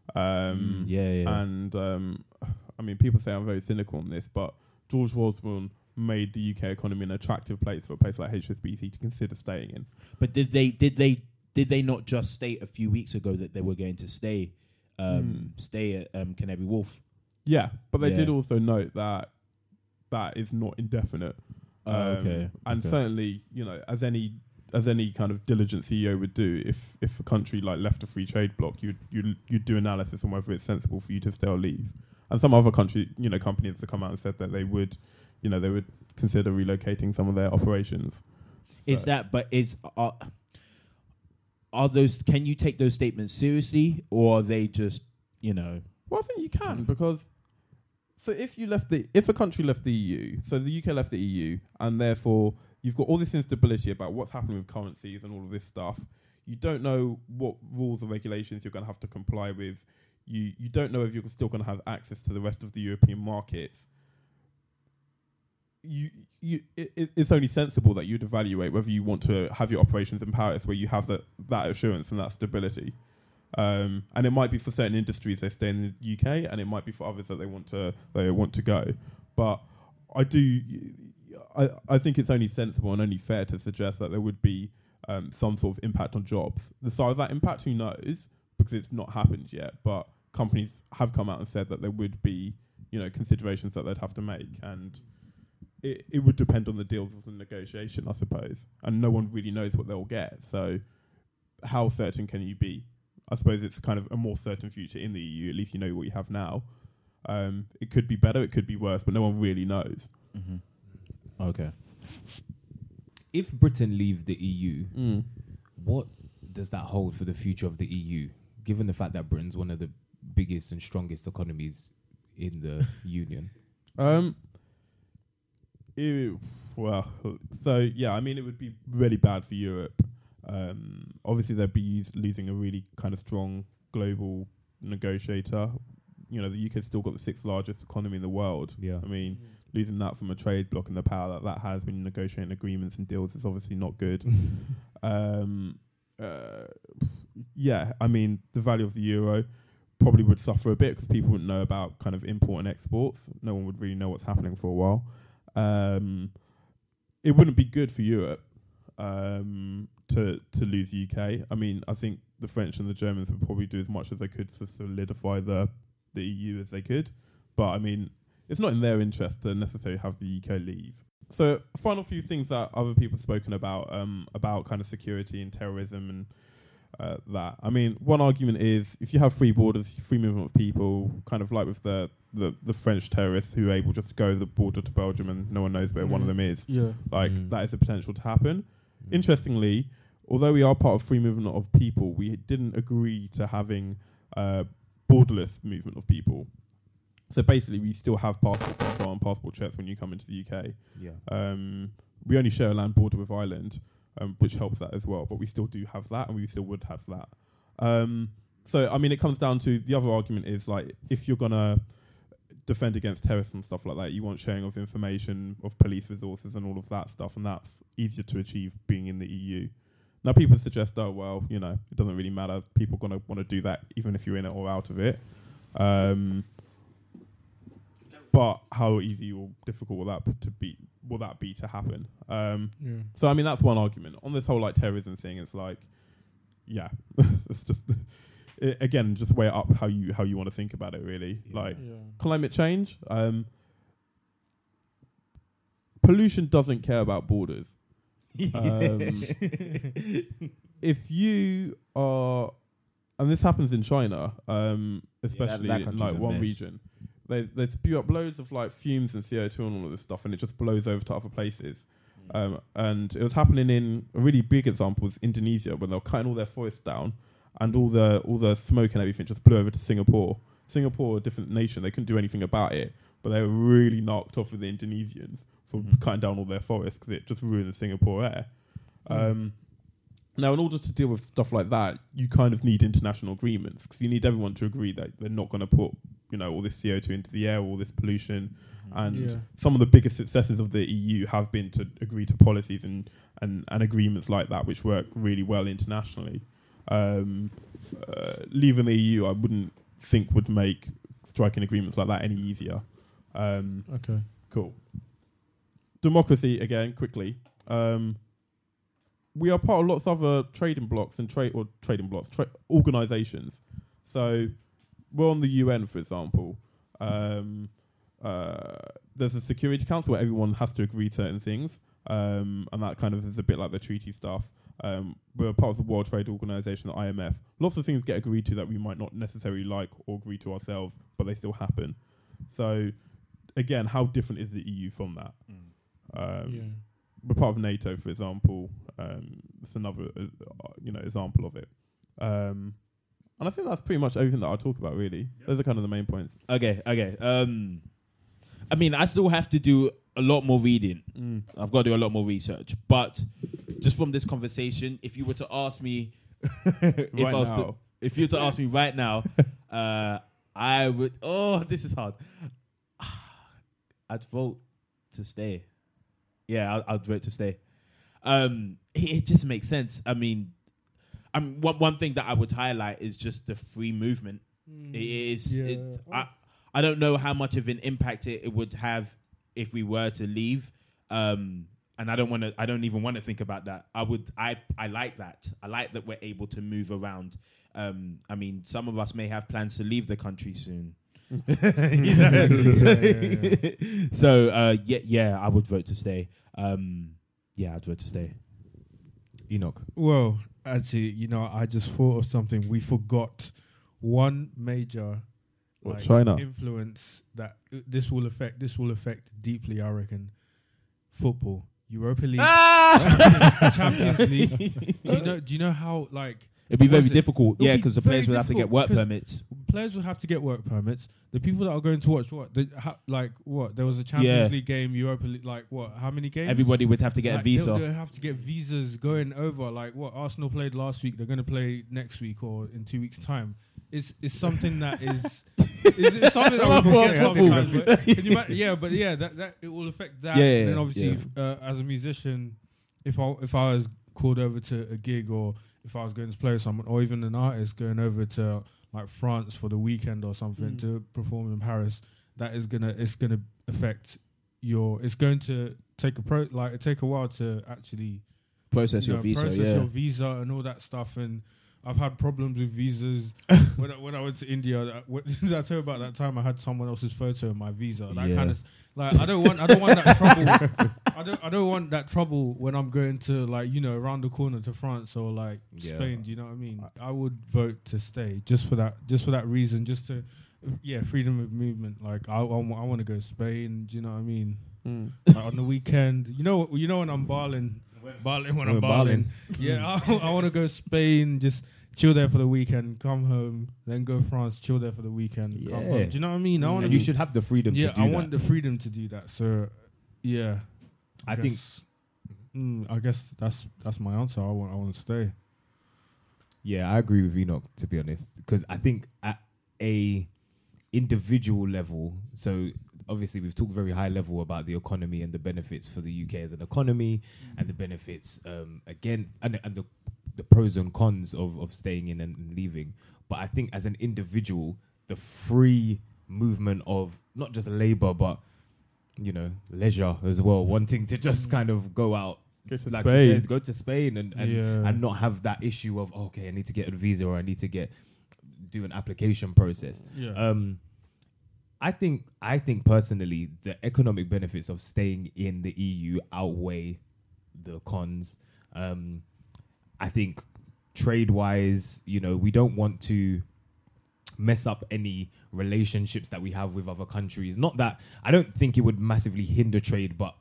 And, I mean, people say I'm very cynical on this, but George Osborne made the UK economy an attractive place for a place like HSBC to consider staying in. But did they not just state a few weeks ago that they were going to stay at Canary Wharf? Yeah, but they did also note that is not indefinite. And certainly, as any kind of diligent CEO would do, if a country like left a free trade bloc, you'd do analysis on whether it's sensible for you to stay or leave. And some other companies have come out and said that they would consider relocating some of their operations. Are those? Can you take those statements seriously, or are they just Well, I think you can, because if a country left the EU, so the UK left the EU, and therefore you've got all this instability about what's happening with currencies and all of this stuff. You don't know what rules or regulations you're going to have to comply with. You don't know if you're still going to have access to the rest of the European markets. It's only sensible that you'd evaluate whether you want to have your operations in Paris where you have that assurance and that stability. And it might be for certain industries they stay in the UK, and it might be for others that they want to go. But I think it's only sensible and only fair to suggest that there would be some sort of impact on jobs. The size of that impact, who knows, because it's not happened yet. But companies have come out and said that there would be, considerations that they'd have to make, and it would depend on the deals of the negotiation, I suppose, and no one really knows what they'll get. So, how certain can you be? I suppose it's kind of a more certain future in the EU. At least you know what you have now. It could be better, it could be worse, but no one really knows. Mm-hmm. Okay. If Britain leave the EU, what does that hold for the future of the EU? Given the fact that Britain's one of the biggest and strongest economies in the union. Well, so yeah, I mean, it would be really bad for Europe. Obviously, they'd be losing a really kind of strong global negotiator. You know, the UK's still got the 6th largest economy in the world. Yeah. I mean, losing that from a trade bloc and the power that has when you're negotiating agreements and deals is obviously not good. Yeah, I mean, the value of the euro probably would suffer a bit because people wouldn't know about kind of import and exports. No one would really know what's happening for a while. It wouldn't be good for Europe to lose the UK. I mean, I think the French and the Germans would probably do as much as they could to solidify the EU as they could. But I mean, it's not in their interest to necessarily have the UK leave. So, a final few things that other people have spoken about kind of security and terrorism and that. I mean, one argument is if you have free borders, free movement of people, kind of like with the French terrorists who are able just to go the border to Belgium and no one knows where one of them is. Yeah. That is a potential to happen. Interestingly, although we are part of free movement of people, we didn't agree to having borderless movement of people. So basically, we still have passport control and passport checks when you come into the UK. Yeah. We only share a land border with Ireland, which helps that as well. But we still do have that, and we still would have that. So, I mean, it comes down to the other argument is, like, if you're going to defend against terrorists and stuff like that, you want sharing of information, of police resources and all of that stuff, and that's easier to achieve being in the EU. Now, people suggest, oh, well, you know, it doesn't really matter. People are going to want to do that even if you're in it or out of it. But how easy or difficult will that be to happen? So I mean, that's one argument on this whole like terrorism thing. It's like, yeah, it's just again, just weigh it up how you want to think about it. Really, climate change. Pollution doesn't care about borders. If you are, and this happens in China, especially that in like one region. They spew up loads of like fumes and CO2 and all of this stuff, and it just blows over to other places. And it was happening in a really big example was Indonesia, when they were cutting all their forests down, and all the smoke and everything just blew over to Singapore. Singapore, a different nation, they couldn't do anything about it, but they were really knocked off with the Indonesians for cutting down all their forests because it just ruined the Singapore air. Now, in order to deal with stuff like that, you kind of need international agreements because you need everyone to agree that they're not going to put, you know, all this CO2 into the air, all this pollution. And some of the biggest successes of the EU have been to agree to policies and agreements like that, which work really well internationally. Leaving the EU, I wouldn't think would make striking agreements like that any easier. Okay. Cool. Democracy, again, quickly. We are part of lots of other trading blocks and organisations. So we're on the UN, for example. There's a Security Council where everyone has to agree to certain things, and that kind of is a bit like the treaty stuff. We're part of the World Trade Organization, the IMF. Lots of things get agreed to that we might not necessarily like or agree to ourselves, but they still happen. So, again, how different is the EU from that? We're part of NATO, for example. It's another, example of it. And I think that's pretty much everything that I'll talk about, really. Those are kind of the main points. Okay. I mean, I still have to do a lot more reading. I've got to do a lot more research. But just from this conversation, if you were to ask me, if you were to ask me right now, I would. Oh, this is hard. I'd vote to stay. Yeah, I'd vote to stay. It just makes sense. I mean, one thing that I would highlight is just the free movement. It is. I don't know how much of an impact it would have if we were to leave. And I don't even want to think about that. I like that. I like that we're able to move around. I mean, some of us may have plans to leave the country soon. Exactly. So I would vote to stay. I'd vote to stay. Enoch. Well, actually, I just thought of something. We forgot one major China? influence that this will affect deeply, I reckon. Football. Europa League. Champions League. Do you know how, it'd be very was it? difficult, It'll be because the very players would have to get difficult work permits. Players will have to get work permits. The people that are going to watch what? There was a Champions League game, Europa League, how many games? Everybody would have to get a visa. They'll have to get visas going over. Arsenal played last week, they're going to play next week or in 2 weeks' time. It's something that is it's something that we forget sometimes. But can you that it will affect that. And then obviously, as a musician, if I was called over to a gig, or if I was going to play with someone, or even an artist going over to France for the weekend or something to perform in Paris, it's gonna affect it's going to take a while to actually process your visa, your visa and all that stuff. And I've had problems with visas when I went to India. Did I tell you about that time I had someone else's photo in my visa? That kind of I don't want that trouble. I don't want that trouble when I'm going to around the corner to France or Spain. Do you know what I mean? I would vote to stay just for that reason. Just to freedom of movement. I want to go to Spain. Do you know what I mean? On the weekend, you know when I'm balling. I'm balling. Yeah, I want to go Spain, just chill there for the weekend, come home, then go France, chill there for the weekend, come home. Do you know what I mean? And you should have the freedom to do that. Yeah, I want the freedom to do that. So, I guess that's my answer. I want to stay. Yeah, I agree with Enoch, to be honest, because I think at a individual level, so obviously we've talked very high level about the economy and the benefits for the UK as an economy, and the benefits and the pros and cons of staying in and leaving. But I think as an individual, the free movement of not just labour but leisure as well, wanting to just kind of go out, go to Spain and not have that issue of I need to get a visa, or I need to do an application process. I think personally the economic benefits of staying in the EU outweigh the cons. I think trade-wise, we don't want to mess up any relationships that we have with other countries. Not that I don't think it would massively hinder trade, but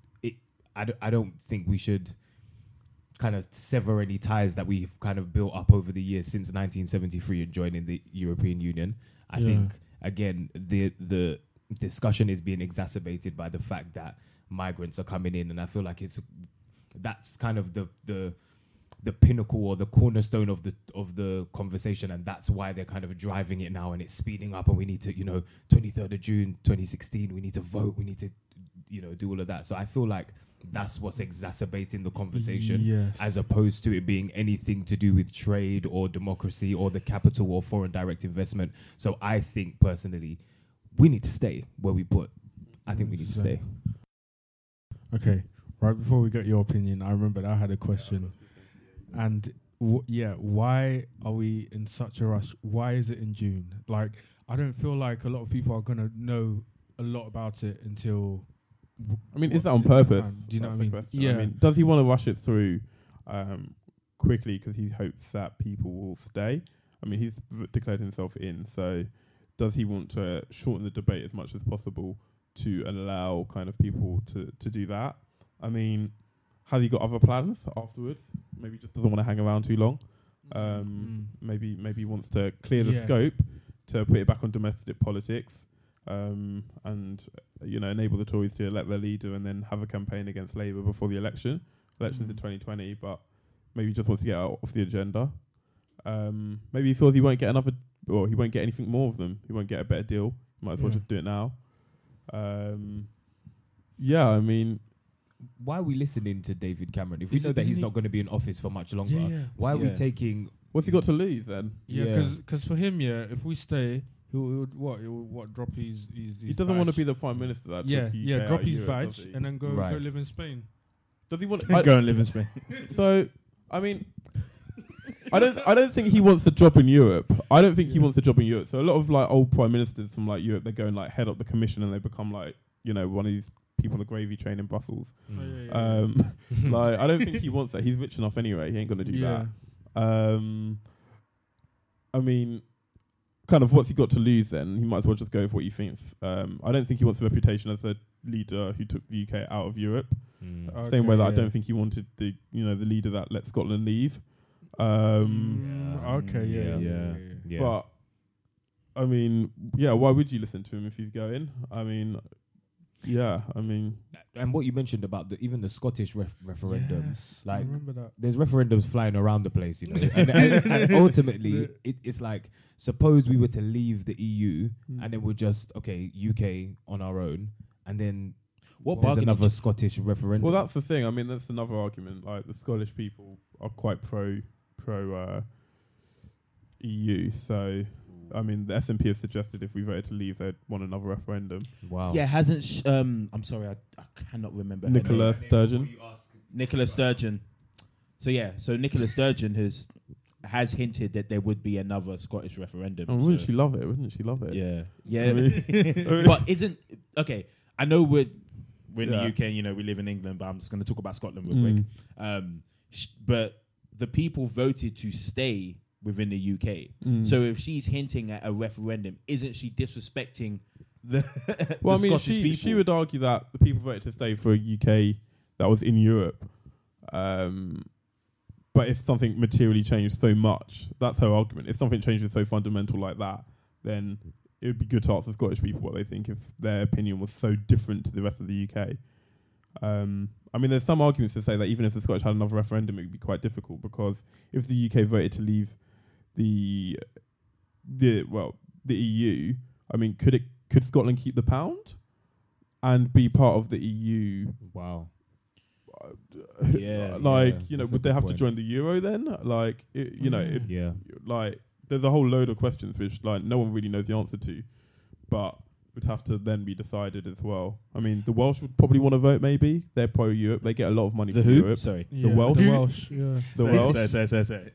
I don't think we should kind of sever any ties that we've kind of built up over the years since 1973 and joining the European Union. I think, again, the discussion is being exacerbated by the fact that migrants are coming in, and I feel like that's kind of the pinnacle or the cornerstone of the conversation, and that's why they're kind of driving it now, and it's speeding up, and we need to 23rd of June 2016 we need to vote, we need to do all of that. So I feel like that's what's exacerbating the conversation, as opposed to it being anything to do with trade or democracy or the capital or foreign direct investment. So I think personally we need to stay where we put. I think we need to stay. Okay, right before we get your opinion, I remembered I had a question. And why are we in such a rush? Why is it in June? I don't feel like a lot of people are going to know a lot about it until... is that on purpose? Do you know what I mean? Yeah. Does he want to rush it through quickly because he hopes that people will stay? He's declared himself in, so does he want to shorten the debate as much as possible to allow kind of people to do that? Has he got other plans afterwards? Maybe just doesn't want to hang around too long. Maybe he wants to clear the scope to put it back on domestic politics, and enable the Tories to elect their leader and then have a campaign against Labour before the elections in 2020. But maybe he just wants to get out off the agenda. Maybe he feels he won't get he won't get anything more of them. He won't get a better deal. Might as well just do it now. Why are we listening to David Cameron if we know that he's not going to be in office for much longer? Why are we taking... What's he got to lose then? Because for him, if we stay, he would drop his he doesn't want to be the Prime Minister. Drop his badge and then go live in Spain. Does he want to go and live in Spain? So, I don't think he wants a job in Europe. I don't think he wants a job in Europe. So a lot of like old prime ministers from like Europe, they go and like head up the commission and they become like, you know, one of these people on the gravy train in Brussels. Like I don't think he wants that. He's rich enough anyway. He ain't gonna do that. I mean, kind of what's he got to lose then? He might as well just go with what he thinks. I don't think he wants a reputation as a leader who took the UK out of Europe. Same way that I don't think he wanted the leader that let Scotland leave. Yeah. But I mean, yeah, why would you listen to him if he's going? I mean, yeah, I mean, and what you mentioned about even the Scottish referendum, like I remember that. there's referendums flying around the place, you know, and ultimately it's like, suppose we were to leave the EU and then we're just UK on our own, and then there's another Scottish referendum. well, that's the thing. I mean, that's another argument. Like the Scottish people are quite pro EU, so. I mean, the SNP have suggested if we voted to leave, they'd want another referendum. Wow. Yeah, hasn't I'm sorry, I cannot remember her Nicola name. Sturgeon. Nicola Sturgeon. So Nicola Sturgeon has hinted that there would be another Scottish referendum. Oh, wouldn't she love it? Wouldn't she love it? Yeah. I mean, But I know we're in Yeah. the UK, you know, we live in England, but I'm just going to talk about Scotland real quick. But the people voted to stay within the UK. So if she's hinting at a referendum, isn't she disrespecting the Well, the I mean, Scottish people? she would argue that the people voted to stay for a UK that was in Europe. But if something materially changed so much, that's her argument. If something changes so fundamental like that, then it would be good to ask the Scottish people what they think if their opinion was so different to the rest of the UK. I mean, there's some arguments to say that even if the Scottish had another referendum, it would be quite difficult, because if the UK voted to leave the EU, I mean, could Scotland keep the pound and be part of the EU? Wow. Yeah, would they have to join the euro then? Like, like, there's a whole load of questions which like no one really knows the answer to, but would have to then be decided as well. I mean, the Welsh would probably want to vote. Maybe they're pro-Europe. They get a lot of money The from who? Europe. Sorry. The Welsh. The Welsh, yeah. The Welsh. Sorry.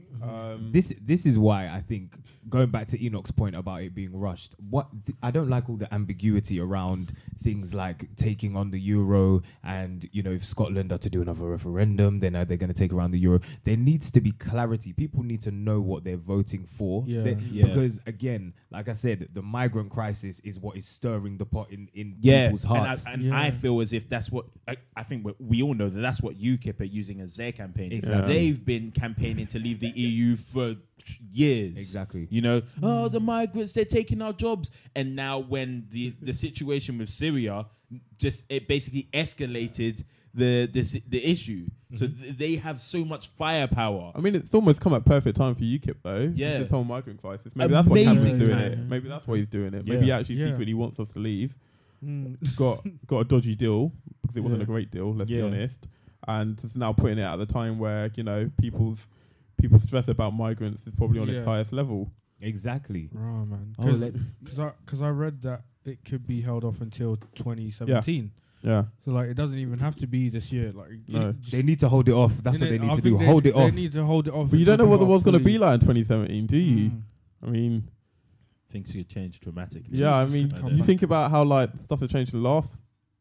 This is why I think, going back to Enoch's point about it being rushed, I don't like all the ambiguity around things like taking on the euro, and if Scotland are to do another referendum, then are they going to take around the euro? There needs to be clarity. People need to know what they're voting for. Because again, like I said, the migrant crisis is what is stirring the pot in people's hearts. And I feel as if that's what I think we all know that's what UKIP are using as their campaign. Exactly. They've been campaigning to leave the EU for years. Exactly. The migrants, they're taking our jobs. And now when the situation with Syria, it basically escalated the issue. So they have so much firepower. I mean, it's almost come at perfect time for UKIP though. Yeah. This whole migrant crisis. Maybe that's what Amazing Cameron's doing time. it. Maybe that's why he's doing it. Maybe he actually secretly wants us to leave. Got a dodgy deal, because it wasn't a great deal, let's be honest. And it's now putting it at the time where, people's stress about migrants is probably on its highest level. Exactly. Oh man, because I read that it could be held off until 2017. Yeah. So like, it doesn't even have to be this year. Like, No. They need to hold it off. That's what they need to do. They Hold it off. They need to hold it off. But you don't know what the world's going to be fully. like in 2017, do you? I mean, Things could change dramatically. yeah, I mean, you think about how like stuff has changed in the last,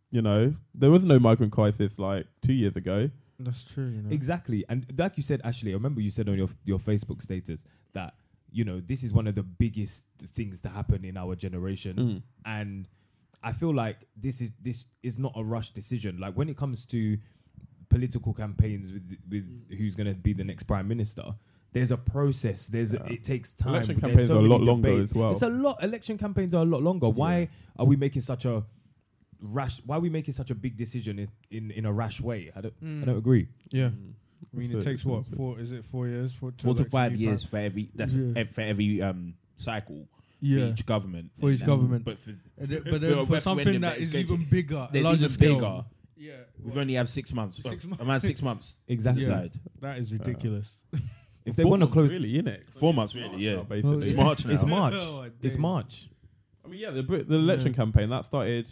there was no migrant crisis like 2 years ago. That's true. Exactly. And like you said, Ashley, I remember you said on your Facebook status that, this is one of the biggest things to happen in our generation. And I feel like this is not a rush decision. Like, when it comes to political campaigns with who's going to be the next prime minister, there's a process. It takes time. Election There's campaigns so are a lot many longer debates. as well. It's a lot. Election campaigns are a lot longer. Why are we making such a rash? Why are we making such a big decision in a rash way? I don't agree. Yeah. I mean, it takes what? 4 years? 4 to 5 years for every cycle. For each government. For each government. But for something that is even bigger, a larger scale. Yeah. We've only have 6 months. 6 months. Around 6 months. Exactly. Yeah. That is ridiculous. If they want to close, really, innit? 4 months, really. Yeah, basically. It's March now. It's March. Oh, It's days. March. I mean, the election campaign that started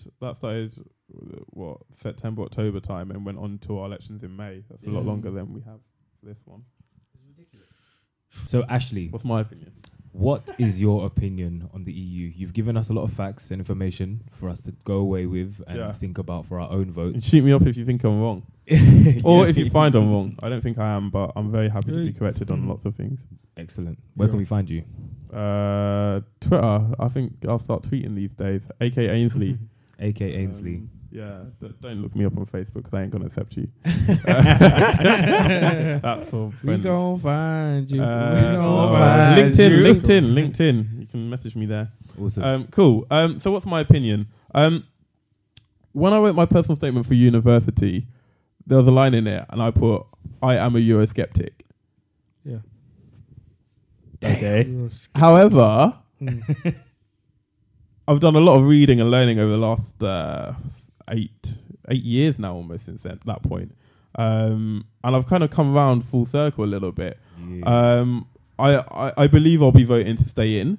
what, September, October time, and went on to our elections in May. That's a lot longer than we have for this one. So, Ashley, What's my opinion? what is your opinion on the EU? You've given us a lot of facts and information for us to go away with and think about for our own votes. Shoot me up if you think I'm wrong. Or if you find I'm wrong. I don't think I am, but I'm very happy to be corrected on lots of things. Excellent. Where can we find you? Twitter. I think I'll start tweeting these days. AK Ainsley. AK Ainsley. Don't look me up on Facebook because I ain't gonna accept you. That's for We friends. gon' find you. LinkedIn. You can message me there. Awesome. Cool. So what's my opinion? When I wrote my personal statement for university, there was a line in it, and I put, "I am a Eurosceptic." Yeah. Okay. However, I've done a lot of reading and learning over the last 8 years now, almost since that point, and I've kind of come around full circle a little bit. Yeah. I believe I'll be voting to stay in,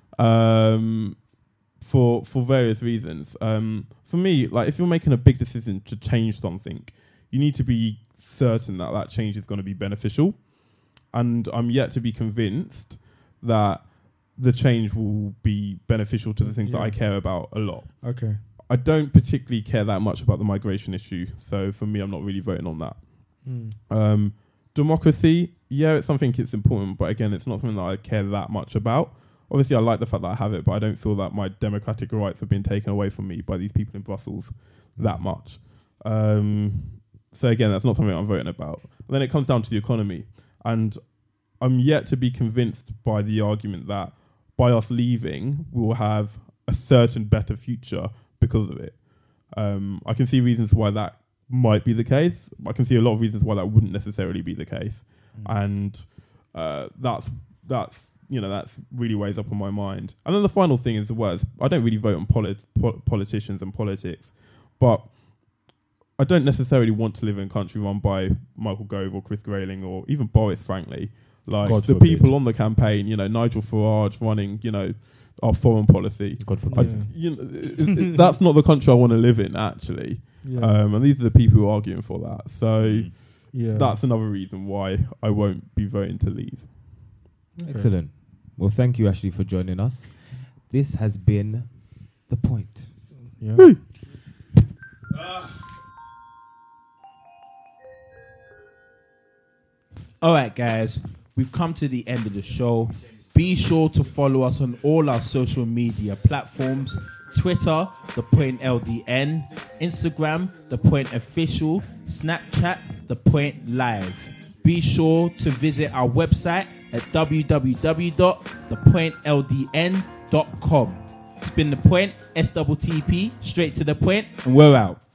for various reasons. For me, like if you're making a big decision to change something, you need to be certain that change is going to be beneficial. And I'm yet to be convinced that the change will be beneficial to the things that I care about a lot. Okay. I don't particularly care that much about the migration issue, so for me, I'm not really voting on that. Democracy, it's something that's important, but again, it's not something that I care that much about. Obviously, I like the fact that I have it, but I don't feel that my democratic rights have been taken away from me by these people in Brussels that much. So again, that's not something I'm voting about. And then it comes down to the economy, and I'm yet to be convinced by the argument that by us leaving, we will have a certain better future because of it. I can see reasons why that might be the case. I can see a lot of reasons why that wouldn't necessarily be the case, and that's really weighs up on my mind. And then the final thing is the words. I don't really vote on politicians and politics, but I don't necessarily want to live in a country run by Michael Gove or Chris Grayling or even Boris, frankly. Like God the forbid. people on the campaign, Nigel Farage running, our foreign policy. God forbid. That's not the country I want to live in, actually. Yeah. And these are the people who are arguing for that. So Yeah. that's another reason why I won't be voting to leave. Okay. Excellent. Well, thank you, Ashley, for joining us. This has been The Point. Yeah. All right, guys, we've come to the end of the show. Be sure to follow us on all our social media platforms. Twitter, The Point LDN. Instagram, The Point Official. Snapchat, The Point Live. Be sure to visit our website at www.thepointldn.com. It's been The Point, STTP, straight to the point, and we're out.